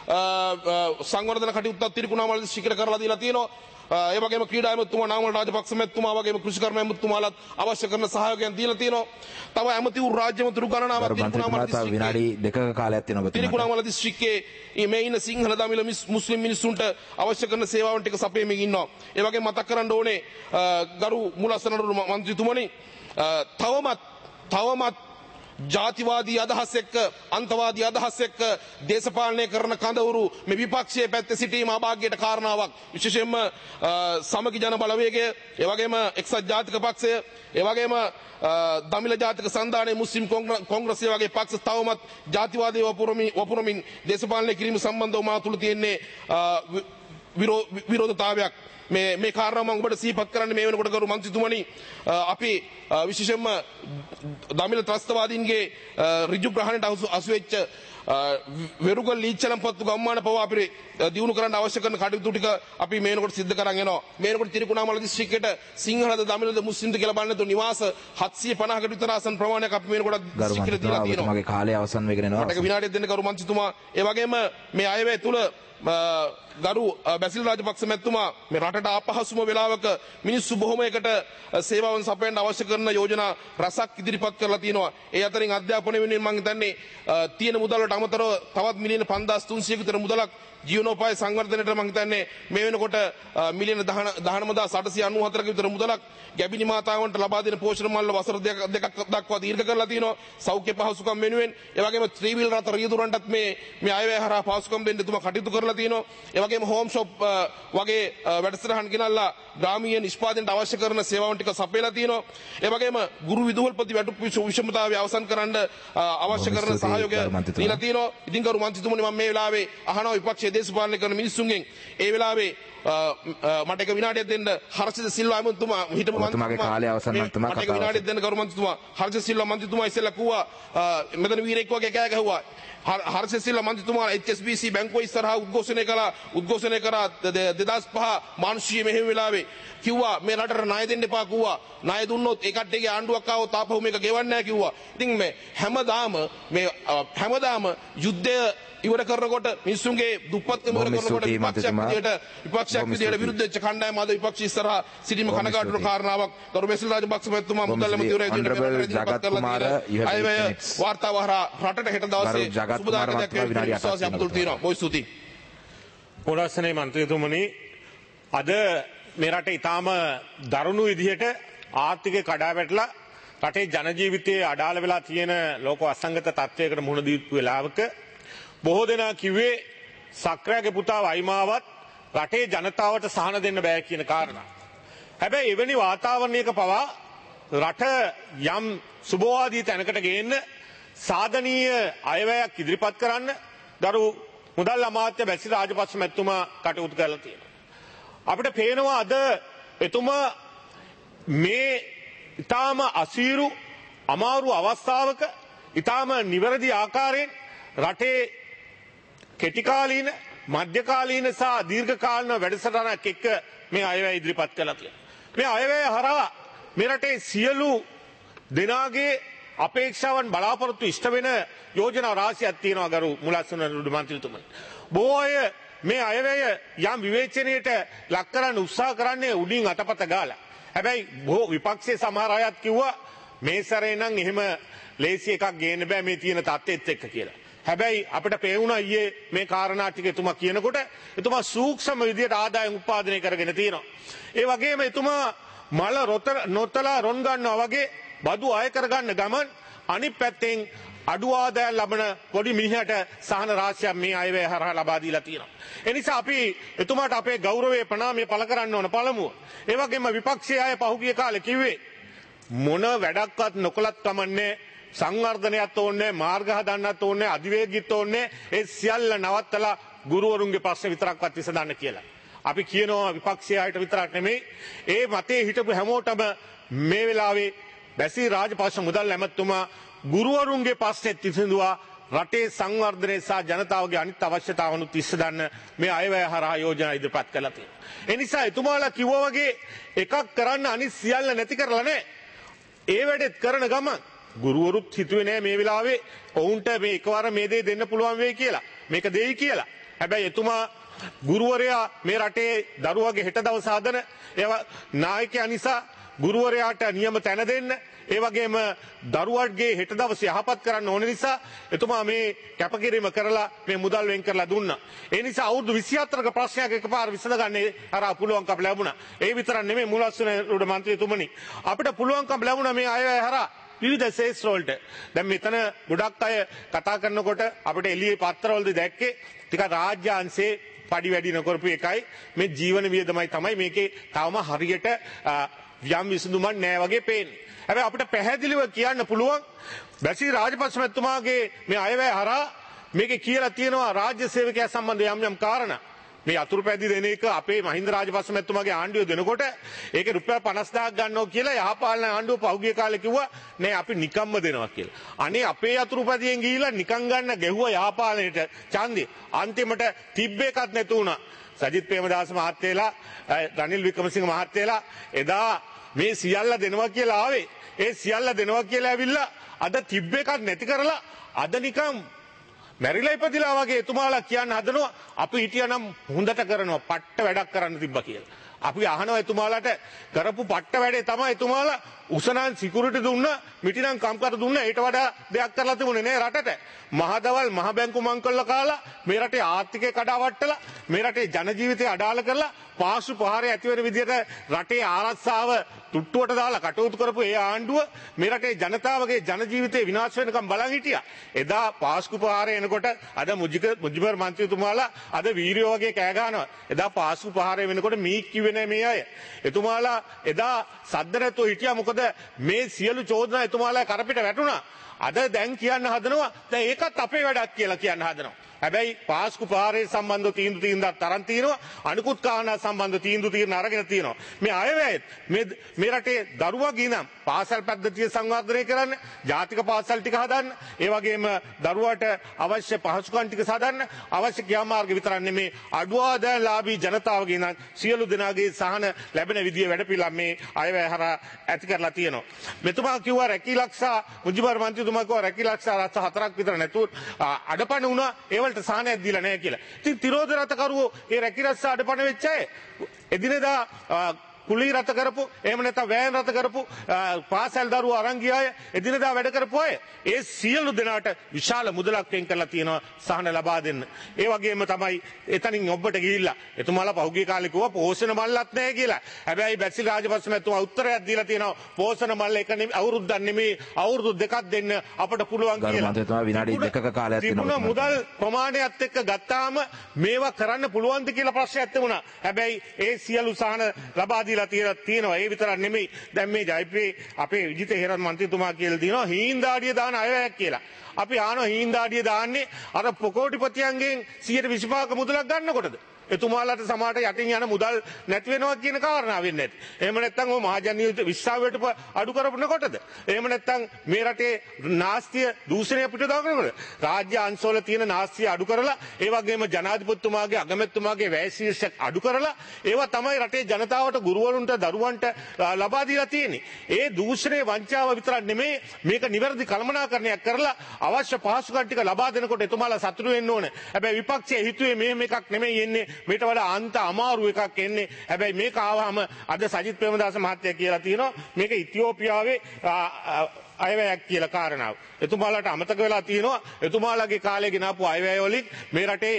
සංවර්ධන කටයුත්තක් තිරිකුණාමල දිස්ත්‍රික්කයට කරලා දීලා තියෙනවා. ඒ වගේම ක්‍රීඩා ඇමතුමා නාමල් රාජපක්ෂ මැතිතුමා වගේම කෘෂිකර්ම ඇමතුමාලත් අවශ්‍ය කරන සහයෝගයන් දීලා තියෙනවා. තව ඇමතිවරු රාජ්‍ය ඇමතිවරු ගණනාවක් තිරිකුණාමල දිස්ත්‍රික්කයේ විනාඩි දෙකක කාලයක් තියෙනවා. තිරිකුණාමල දිස්ත්‍රික්කයේ මේ ඉන්න සිංහල දමිළ මුස්ලිම් මිනිස්සුන්ට අවශ්‍ය කරන සේවාවන් ටික සපයමින් ඉන්නවා. ඒ වගේම මතක් කරන්න ඕනේ ගරු මුලස්සනරු මන්ත්‍රීතුමනි තවමත් තවමත් ජාතිවාදී අදහස් එක්ක අන්තවාදී අදහස් එක්ක දේශපාලනය කරන කඳවුරු මේ විපක්ෂයේ පැත්තේ සිටීම අභාග්‍යයට කාරණාවක්. විශේෂයෙන්ම සමගි ජන බලවේගය, ඒ වගේම එක්සත් ජාතික පක්ෂය, ඒ වගේම දමිළ ජාතික සන්ධානයේ මුස්ලිම් කොංග්‍රසය වගේ පක්ෂ තවමත් ජාතිවාදී වපුරමින් වපුරමින් දේශපාලනය කිරීම සම්බන්ධව මා තුළ තියෙන්නේ විරෝධතාවයක්. මේ මේ කාරණා මම ඔබට සිහිපත් කරන්න මේ වෙනකොට ගරු මන්ත්‍රීතුමනි අපි විශේෂයෙන්ම දමිළ ත්‍රස්තවාදීන්ගේ ඍජු ග්‍රහණයට අසු වෙච්ච වෙරුගල් ලීච්ඡලම්පත්තු ගම්මාන පවා අපි දියුණු කරන්න අවශ්‍ය කරන කටයුතු ටික අපි මේ වෙනකොට සිද්ධ කරන් යනවා. මේ වෙනකොට තිරිකුණාමල දිස්ත්‍රික්කයට සිංහලද දමිළද මුස්ලිම්ද කියලා බලන්න තු නිවාස හත්සිය පනහකට විතර ආසන්න ප්‍රමාණයක් අපි මේ වෙනකොට දිස්ත්‍රික්කයට දීලා තියෙනවා. මගේ කාලය අවසන් වෙගෙන යනවා. මට විනාඩියක් දෙන්න ගරු මන්ත්‍රීතුමා. ඒ වගේම මේ අයවැය තුල ගරු බැසිල් රාජපක්ෂ මැතිතුමා මේ රටට රටට අපහසුම වෙලාවක මිනිස්සු බොහොමයකට සේවාවන් සපයන්න අවශ්‍ය කරන යෝජනා රසක් ඉදිරිපත් කරලා තියෙනවා. ඒ අතරින් අධ්‍යාපනය වෙනුවෙන් මම හිතන්නේ තියෙන මුදල් වලට අමතරව තවත් මිලියන පන්දාස් තුන්සියක විතර මුදලක් ජීවනෝපාය සංවර්ධනයට මම හිතන්නේ මේ වෙනකොට මිලියන දහනව හදාස් අටසිය අනූහතරක විතර මුදලක් ගැබිනි මාතාවන්ට ලබා දෙන පෝෂණ මල්ල වසර දෙකක් දක්වා දීර්ඝ කරලා තියෙනවා. සෞඛ්‍ය පහසුකම් වෙනුවෙන් ඒ වගේම ත්‍රිවිල් රථ රියදුරන්ටත් මේ මේ අයවැය හරහා පහසුකම් දෙන්න තුමා කටයුතු කරලා තියෙනවා. ඒ වගේම හෝම් ෂොප් වගේ වැඩසටහන් ගෙනල්ලා ග්‍රාමීය නිෂ්පාදනයට අවශ්‍ය කරන සේවාවන් ටික සපයලා තියෙනවා. ඒ වගේම ගුරු විදුහල්පති වැටුප් විෂමතාවය අවසන් කරන්න අවශ්‍ය කරන සහයෝගය දීලා තියෙනවා. ඉතින් ගරු මන්ත්‍රීතුමනි මම මේ වෙලාවේ අහනවා විපක්ෂයේ දේශපාලනය කරන මිනිස්සුන්ගෙන් ඒ වෙලාවේ මට එක විනාඩියක් දෙන්න හර්ෂිත සිල්වා මන්ත්‍රීතුමා හිටපු මන්ත්‍රීතුමාගේ කාලය අවසන් නම් තුමා මට එක විනාඩියක් දෙන්න ගරු මන්ත්‍රීතුමා හර්ෂිත සිල්වා මන්ත්‍රීතුමා ඉස්සෙල්ලා කිව්වා මෙතන වීරෙක් වගේ කෑ ගැහුවා. හර්ෂිත සිල්වා මන්ත්‍රීතුමා එච් එස් බී සී බැංකුව ඉස්සරහා උද්ඝෝෂණය කළා උද්ඝෝෂණය කරා දෙදාස් පහ මානුෂීය මෙහෙම වෙලාවේ කිව්වා මේ රටට ණය දෙන්න එපා කිව්වා. ණය දුන්නොත් ඒ කට්ටියගේ ආණ්ඩුවක් ආවොත් ආපහු මේක ගෙවන්නේ නැහැ කිව්වා. ඉතින් මේ හැමදාම මේ හැමදාම යුද්ධය ඉවර කරනකොට මිනිස්සුන්ගේ දුප්පත්කම ඉවර කරනකොට විපක්ෂයක් විදියට විපක්ෂයක් විදියට විරුද්ධ වෙච්ච කණ්ඩායම අද විපක්ෂ ඉස්සරහා සිටීම කනගාටුන කාරණාවක්. ගරු බෙසිල් රාජපක්ෂ මහත්මයා මුදල් ඇමතිවරයා විදියට ජගත් කුමාර අයවැය වාර්තාව හරහා රටට හෙට දවසේ සුබදායකයක් වෙන්න විශ්වාසය අපතුල් තියෙනවා. බොහොම ස්තුතියි. පොරස්සනේ මන්ත්‍රීතුමනි අද මේ රටේ ඊටාම දරුණු විදිහට ආර්ථිකය කඩා වැටලා රටේ ජන ජීවිතයේ අඩාල වෙලා තියෙන ලෝක අසංගත තත්වයකට මුහුණ දීපු වෙලාවක බොහෝ දෙනා කිව්වේ සක්‍රයාගේ පුතා වයිමාවත් රටේ ජනතාවට සහන දෙන්න බෑ කියන කාරණා. හැබැයි එවැනි වාතාවරණයක පවා රට යම් සුබවාදී තැනකට ගේන්න සාධනීය අයවැයක් ඉදිරිපත් කරන්න ගරු මුදල් අමාත්‍ය බැසිල් රාජපක්ෂ මැතිතුමා කටයුතු කරලා තියෙනවා. අපිට පේනවා අද එතුමා මේ ඊටාම අසීරු අමාරු අවස්ථාවක ඊටාම නිවැරදි ආකාරයෙන් රටේ කෙටිකාලීන මධ්‍යකාලීන සහ දීර්ඝකාලීන වැඩසටහනක් එක්ක මේ අයවැය ඉදිරිපත් කළා කියලා. මේ අයවැය හරහා මේ රටේ සියලු දෙනාගේ අපේක්ෂාවන් බලාපොරොත්තු ඉෂ්ට වෙන යෝජනා රාශියක් තියෙනවා ගරු මුලස්සන මන්ත්‍රීතුමනි. බොහෝ අය මේ අයවැය යම් විවේචනයට ලක් කරන්න උත්සාහ කරන්නේ උඩින් අතපත ගාලා. හැබැයි බොහෝ විපක්ෂයේ සමහර අයත් කිව්වා මේ සැරේ නම් එහෙම ලේසි එකක් ගේන්න බෑ මේ තියෙන තත්ත්වෙත් එක්ක කියලා. හැබැයි අපිට පේවුණා ඊයේ මේ කාරණා ටික එතුමා කියනකොට එතුමා සූක්ෂම විදියට ආදායම් උත්පාදනය කරගෙන තියෙනවා. ඒ වගේම එතුමා මල නොතලා රොන් ගන්නවා වගේ බදු අය කරගන්න ගමන් අනිත් පැත්තෙන් අඩු ආදායම් ලබන පොඩි මිනිහට සහන රාශියක් මේ අයවැය හරහා ලබා දීලා තියෙනවා. ඒ නිසා අපි එතුමාට අපේ ගෞරවයේ ප්‍රණාමය පළ කරන්න ඕන පළමුව. ඒ වගේම විපක්ෂයේ අය පහුගිය කාලේ කිව්වේ මොන වැඩක්වත් නොකලත් කමන්නේ සංවර්ධනයක් ඕනේ මාර්ග හදන්නත් ඕනේ අධිවේගීත් ඕනේ ඒ සියල්ල නවත්තලා ගුරුවරුන්ගේ ප්‍රශ්න විතරක්වත් විසඳන්න කියලා. අපි කියනවා විපක්ෂයේ අයට විතරක් නෙමෙයි ඒ මතේ හිටපු හැමෝටම මේ වෙලාවේ බැසිල් රාජපක්ෂ මුදල් ඇමතුමා ගුරුවරුන්ගේ ප්‍රශ්නෙත් විසඳුවා රටේ සංවර්ධනය සහ ජනතාවගේ අනිත් අවශ්‍යතාවනුත් විසඳන්න මේ අයවැය හරහා යෝජනා ඉදිරිපත් කළා තියෙනවා. ඒ නිසා එතුමාලා කිව්වා වගේ එකක් කරන්න අනිත් සියල්ල නැති කරලා නැහැ. ඒ වැඩෙත් කරන ගමන් ගුරුවරුත් හිතුවේ නෑ මේ වෙලාවේ ඔවුන්ට මේ එකවර මේ දේ දෙන්න පුළුවන් වෙයි කියලා. මේක දෙයි කියලා. හැබැයි එතුමා ගුරුවරයා මේ රටේ දරුවගේ හෙට දවස හදන ඒවා නායකයා නිසා ගුරුවරයාට නියම තැන දෙන්න ඒ වගේම දරුවන්ගේ හෙට දවසේ යහපත් කරන්න ඕන නිසා එතුමා මේ කැපකිරීම කරලා මේ මුදල් වෙන් කරලා දුන්නා. ඒ නිසා අවුරුදු විසිහතරක ප්‍රශ්නයක් එකපාර විසඳගන්න අර පුළුවන්කම ලැබුණා. ඒ විතරක් නෙමෙයි මුලස්සන උඩ මන්ත්‍රීතුමනි අපිට පුළුවන්කම ලැබුණා මේ අයවැය හරහා විවිධ ශේෂ්ත්‍ර වලට. දැන් මෙතන ගොඩක් අය කතා කරනකොට අපිට එළියේ පත්තරවලදී දැක්කේ ටික රාජ්‍ය අංශේ පඩි වැඩි නොකරපු එකයි මේ ජීවන වියදමයි තමයි මේකේ තවම හරියට යම් විසඳුමක් නෑ වගේ පේන්නේ. හැබැයි අපිට පැහැදිලිව කියන්න පුළුවන් බැසිල් රාජපක්ෂ මැතිතුමාගේ මේ අයවැය හරහා මේකේ කියලා තියෙනවා රාජ්‍ය සේවකයා සම්බන්ධ යම් යම් කාරණා. මේ අතුරු පැදි දෙන එක අපේ මහින්ද රාජපක්ෂ මැතිතුමාගේ ආණ්ඩුව දෙනකොට ඒකේ රුපියල් පනස් දහසක් ගන්නවා කියලා යහපාලන ආණ්ඩුව පහුගිය කාලේ කිව්වා නෑ අපි නිකම්ම දෙනවා කියලා. අනේ අපේ අතුරු පැදියෙන් ගිහිලා නිකන් ගන්න ගැහුවා යහපාලනයට ඡන්දේ. අන්තිමට තිබ්බ එකක් නැතු වුණා. සජිත් ප්‍රේමදාස මහත්තයලා රනිල් වික්‍රමසිංහ මහත්තයලා එදා මේ සියල්ල දෙනවා කියලා ආවේ. ඒ සියල්ල දෙනවා කියලා ඇවිල්ලා අද තිබ්බ එකක් නැති කරලා අද නිකන් මැරිලා ඉපදිලා වගේ එතුමාලා කියන්න හදනවා අපි හිටියනම් හොඳට කරනවා පට්ට වැඩක් කරන්න තිබ්බා කියලා. අපි අහනවා එතුමාලට කරපු පට්ට වැඩේ තමයි එතුමාලා උසනන් සිකියුරිටි දුන්න මිටිනම් කම්කර දුන්න ඊට වඩා දෙයක් කරලා තිබුණේ නෑ රටට. මහදවල් මහ බැංකු මංකොල්ල කාලා මේ රටේ ආර්ථිකය කඩාවට්ටලා මේ රටේ ජන ජීවිතය අඩාල කරලා පාසු පහරේ ඇති වෙන විදිහට රටේ ආරක්ෂාව තුට්ටුවට දාලා කටයුතු කරපු ඒ ආණ්ඩුව මේ රටේ ජනතාවගේ ජන ජීවිතේ විනාශ වෙනකම් බලන් හිටියා. එදා පාස්කු පහරේ එනකොට අද මුජික මුජිබර් මන්ත්‍රීතුමාලා අද වීරියෝ වගේ කෑ ගහනවා. එදා පාස්කු පහරේ වෙනකොට මීක් කිව්වේ නෑ මේ අය. එතුමාලා එදා සද්ද නැතුව හිටියා. මොකද මේ සියලු චෝදනා එතුමාලා කරපිට වැටුණා. අද දැන් කියන්න හදනවා දැන් ඒකත් අපේ වැඩක් කියලා කියන්න හදනවා. හැබැයි පාස්කු පාරේ සම්බන්ධ තීන්දුව තීන්දුවක් තරම් තියෙනවා. අනිකුත් කාරණා සම්බන්ධ තීන්දුව තීරණ අරගෙන තියෙනවා. මේ අයවැයත් මේ මේ රටේ දරුවා ගිනම් පාසල් පද්ධතිය සංවර්ධනය කරන්න, ජාතික පාසල් ටික හදන්න, ඒ වගේම දරුවාට අවශ්‍ය පහසුකම් ටික සාදන්න, අවශ්‍ය ක්‍රියාමාර්ග විතරක් නෙමේ අඩුවාදායලාභී ජනතාවගේ නම් සියලු දෙනාගේ සහන ලැබෙන විදිය වැඩපිළිවෙල මේ අයවැය හරහා ඇති කරලා තියෙනවා. මෙතුමා කිව්වා රැකිලක්ෂා මුජිබර් මන්ත්‍රීතුමා කිව්වා රැකිලක්ෂා රස්ස හතරක් විතර නැතුව අඩපණ වුණා. ඒවල සහනයක් දීලා නැහැ කියලා. ඉතින් තිරෝධ රථකරුවෝ ඒ රැකිරස්ස අඩපණ වෙච්ච අය එදිනෙදා කුලී රථ කරපු එහෙම නැත්නම් වෑන් රථ කරපු පාසල් දරුවෝ අරන් ගිය අය එදිනෙදා වැඩ කරපු අය ඒ සියලු දෙනාට විශාල මුදලක් වෙන් කරලා තියෙනවා සහන ලබා දෙන්න. ඒ වගේම තමයි එතනින් ඔබට ගිහිල්ලා එතුමාලා පහුගිය කාලේ කිව්වා පෝෂණ මල්ලත් නැහැ කියලා. හැබැයි බැසිල් රාජපක්ෂ මහත්මයා උත්තරයක් දීලා තියෙනවා පෝෂණ මල්ල එක නෙමෙයි අවුරුද්දක් නෙමෙයි අවුරුදු දෙකක් දෙන්න අපට පුළුවන් කියලා. ගරුමන්ත්‍රීතුමා විනාඩි දෙකක කාලයක් තිබුණා. මුදල් ප්‍රමාණයත් එක්ක ගත්තාම මේවා කරන්න පුළුවන්ද කියලා ප්‍රශ්නයක් තිබුණා. හැබැයි ඒ සියලු සහන ලබා දීලා තියෙනවා. ඒ විතරක් නෙමෙයි දැන් මේ ජයප්‍රී අපේ විජිත හේරත් මන්ත්‍රීතුමා කියලා දිනවා හීන්දාඩිය දාන අයවැයක් කියලා. අපි ආනෝ හීන්දාඩිය දාන්නේ අර පොකෝටිපතියන්ගෙන් සියයට විසිපහක මුදලක් ගන්නකොටද? එතුමාලාට සමාට යටින් යන මුදල් නැති වෙනවා කියන කාරණාව වෙන්නේ නැති. එහෙම නැත්නම් ඔය මහජනීය විශ්වාසයට අඩු කරපනකොටද? එහෙම නැත්නම් මේ රටේ නාස්තිය දූෂණය පිට දානකොට රාජ්‍ය අංශවල තියෙන නාස්තිය අඩු කරලා ඒ වගේම ජනාධිපතිතුමාගේ අගමැතිතුමාගේ වැය ශීර්ෂයක් අඩු කරලා ඒවා තමයි රටේ ජනතාවට ගුරුවරුන්ට දරුවන්ට ලබා දීලා තියෙන්නේ. ඒ දූෂණයේ වංචාව විතරක් නෙමෙයි මේක නිවැරදි කළමනාකරණයක් කරලා අවශ්‍ය පහසුකම් ටික ලබා දෙනකොට එතුමාලා සතුටු වෙන්න ඕනේ. හැබැයි විපක්ෂයේ හිතුවේ මෙහෙම එකක් නෙමෙයි එන්නේ මේට වඩා අන්ත අමාරු එකක් එන්නේ. හැබැයි මේක ආවම අද සජිත් ප්‍රේමදාස මහත්තයා කියලා තියෙනවා මේක ඉතියෝපියාවේ අයවැයක් කියලා කාරණාව. එතුමාලාට අමතක වෙලා තියෙනවා එතුමාලාගේ කාලේ ගෙනාපු අයවැය වලින් මේ රටේ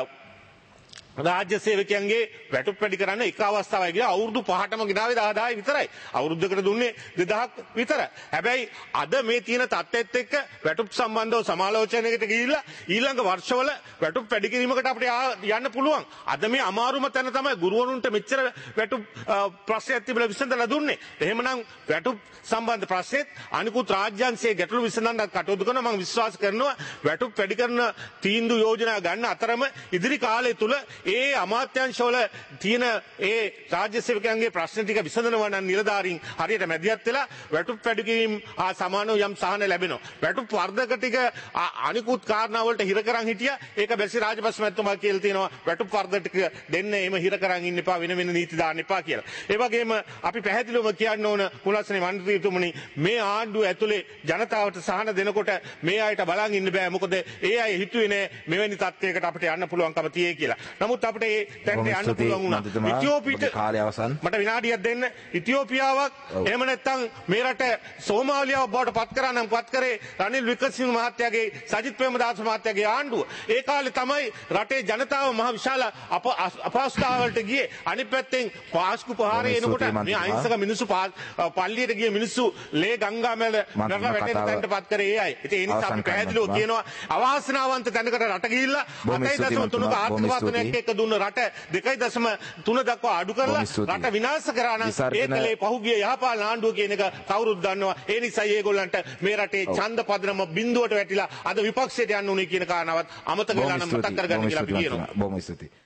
රාජ්‍ය සේවකයන්ගේ වැටුප් වැඩි කරන්න එක අවස්ථාවයි කියලා අවුරුදු පහටම ගෙනාවේ දහදාහයි විතරයි. අවුරුද්දකට දුන්නේ දෙදහක් විතර. හැබැයි අද මේ තියෙන තත්ත්වෙත් එක්ක වැටුප් සම්බන්ධව සමාලෝචනයකට ගිහිල්ලා ඊළඟ වර්ෂවල වැටුප් වැඩි කිරීමකට අපිට යන්න පුළුවන්. අද මේ අමාරුම තැන තමයි ගුරුවරුන්ට මෙච්චර වැටුප් ප්‍රශ්නයක් තිබිලා විසඳලා දුන්නේ. එහෙමනම් වැටුප් සම්බන්ධ ප්‍රශ්නෙත් අනිකුත් රාජ්‍යංශයේ ගැටලු විසඳන්නත් කටයුතු කරනවා. මම විශ්වාස කරනවා වැටුප් වැඩි කරන තීන්දුව යෝජනා ගන්න අතරම ඉදිරි කාලය තුල ඒ අමාත්‍යංශවල තියෙන ඒ රාජ්‍ය සේවකයන්ගේ ප්‍රශ්න ටික විසඳනවා නම් නිලධාරීන් හරියට මැදිහත් වෙලා වැටුප් වැඩි කිරීම හා සමානව යම් සහන ලැබෙනවා. වැටුප් වර්ධක ටික අනිකුත් කාරණා වලට හිර කරන් හිටියා. ඒක බැසි රාජපක්ෂ මහත්මයා කියලා තියෙනවා වැටුප් වර්ධක ටික දෙන්න එහෙම හිර කරන් ඉන්න එපා වෙන වෙන නීති දාන්න එපා කියලා. ඒ වගේම අපි පැහැදිලිවම කියන්න ඕන මුලස්නේ මන්ත්‍රීතුමනි මේ ආණ්ඩුව ඇතුලේ ජනතාවට සහන දෙනකොට මේ අයට බලන් ඉන්න බෑ. මොකද ඒ අය හිතුවේ නෑ මෙවැනි තත්ත්වයකට අපිට යන්න පුළුවන්කම තියෙයි කියලා. නමුත් අපිට ඒ තැනට යන්න පුළුවන් වුණා. ඉතියෝපියට කාලය අවසන්. මට විනාඩියක් දෙන්න. ඉතියෝපියාවක් එහෙම නැත්නම් මේ රට සෝමාලියාව බවට පත් කරා නම් පත් කරේ රනිල් වික්‍රමසිංහ මහත්තයාගේ සජිත් ප්‍රේමදාස මහත්තයාගේ ආණ්ඩුව. ඒ කාලේ තමයි රටේ ජනතාව මහ විශාල අපහසුතාවලට ගියේ. අනිත් පැත්තෙන් පාස්කු පහරේ එනකොට මේ අහිංසක මිනිස්සු පල්ලියට ගිය මිනිස්සු ලේ ගංගාමැල නරක වැටෙන තැනට පත් කරේ ඒ අය. ඉතින් ඒ නිසා අපි පැහැදිලිව කියනවා අවාසනාවන්ත තැනකට රට ගිහිල්ලා අටයි දශම තුනක ආර්ථික වර්ධනයක් එක්ක දුන්න රට දෙකයි දශම තුන දක්වා අඩු කරලා රට විනාශ කරා නම් ඒකලේ පහුගිය යහපාලන ආණ්ඩුව කියන එක කවුරුත් දන්නවා. ඒ නිසා ඒගොල්ලන්ට මේ රටේ ඡන්ද පදනම බිඳුවට වැටිලා අද විපක්ෂයට යන්න උනේ කියන කාරණාවත් අමතක වෙලා නම් මතක් කරගන්න කියලා අපි කියනවා. බොහොම ස්තුතියි.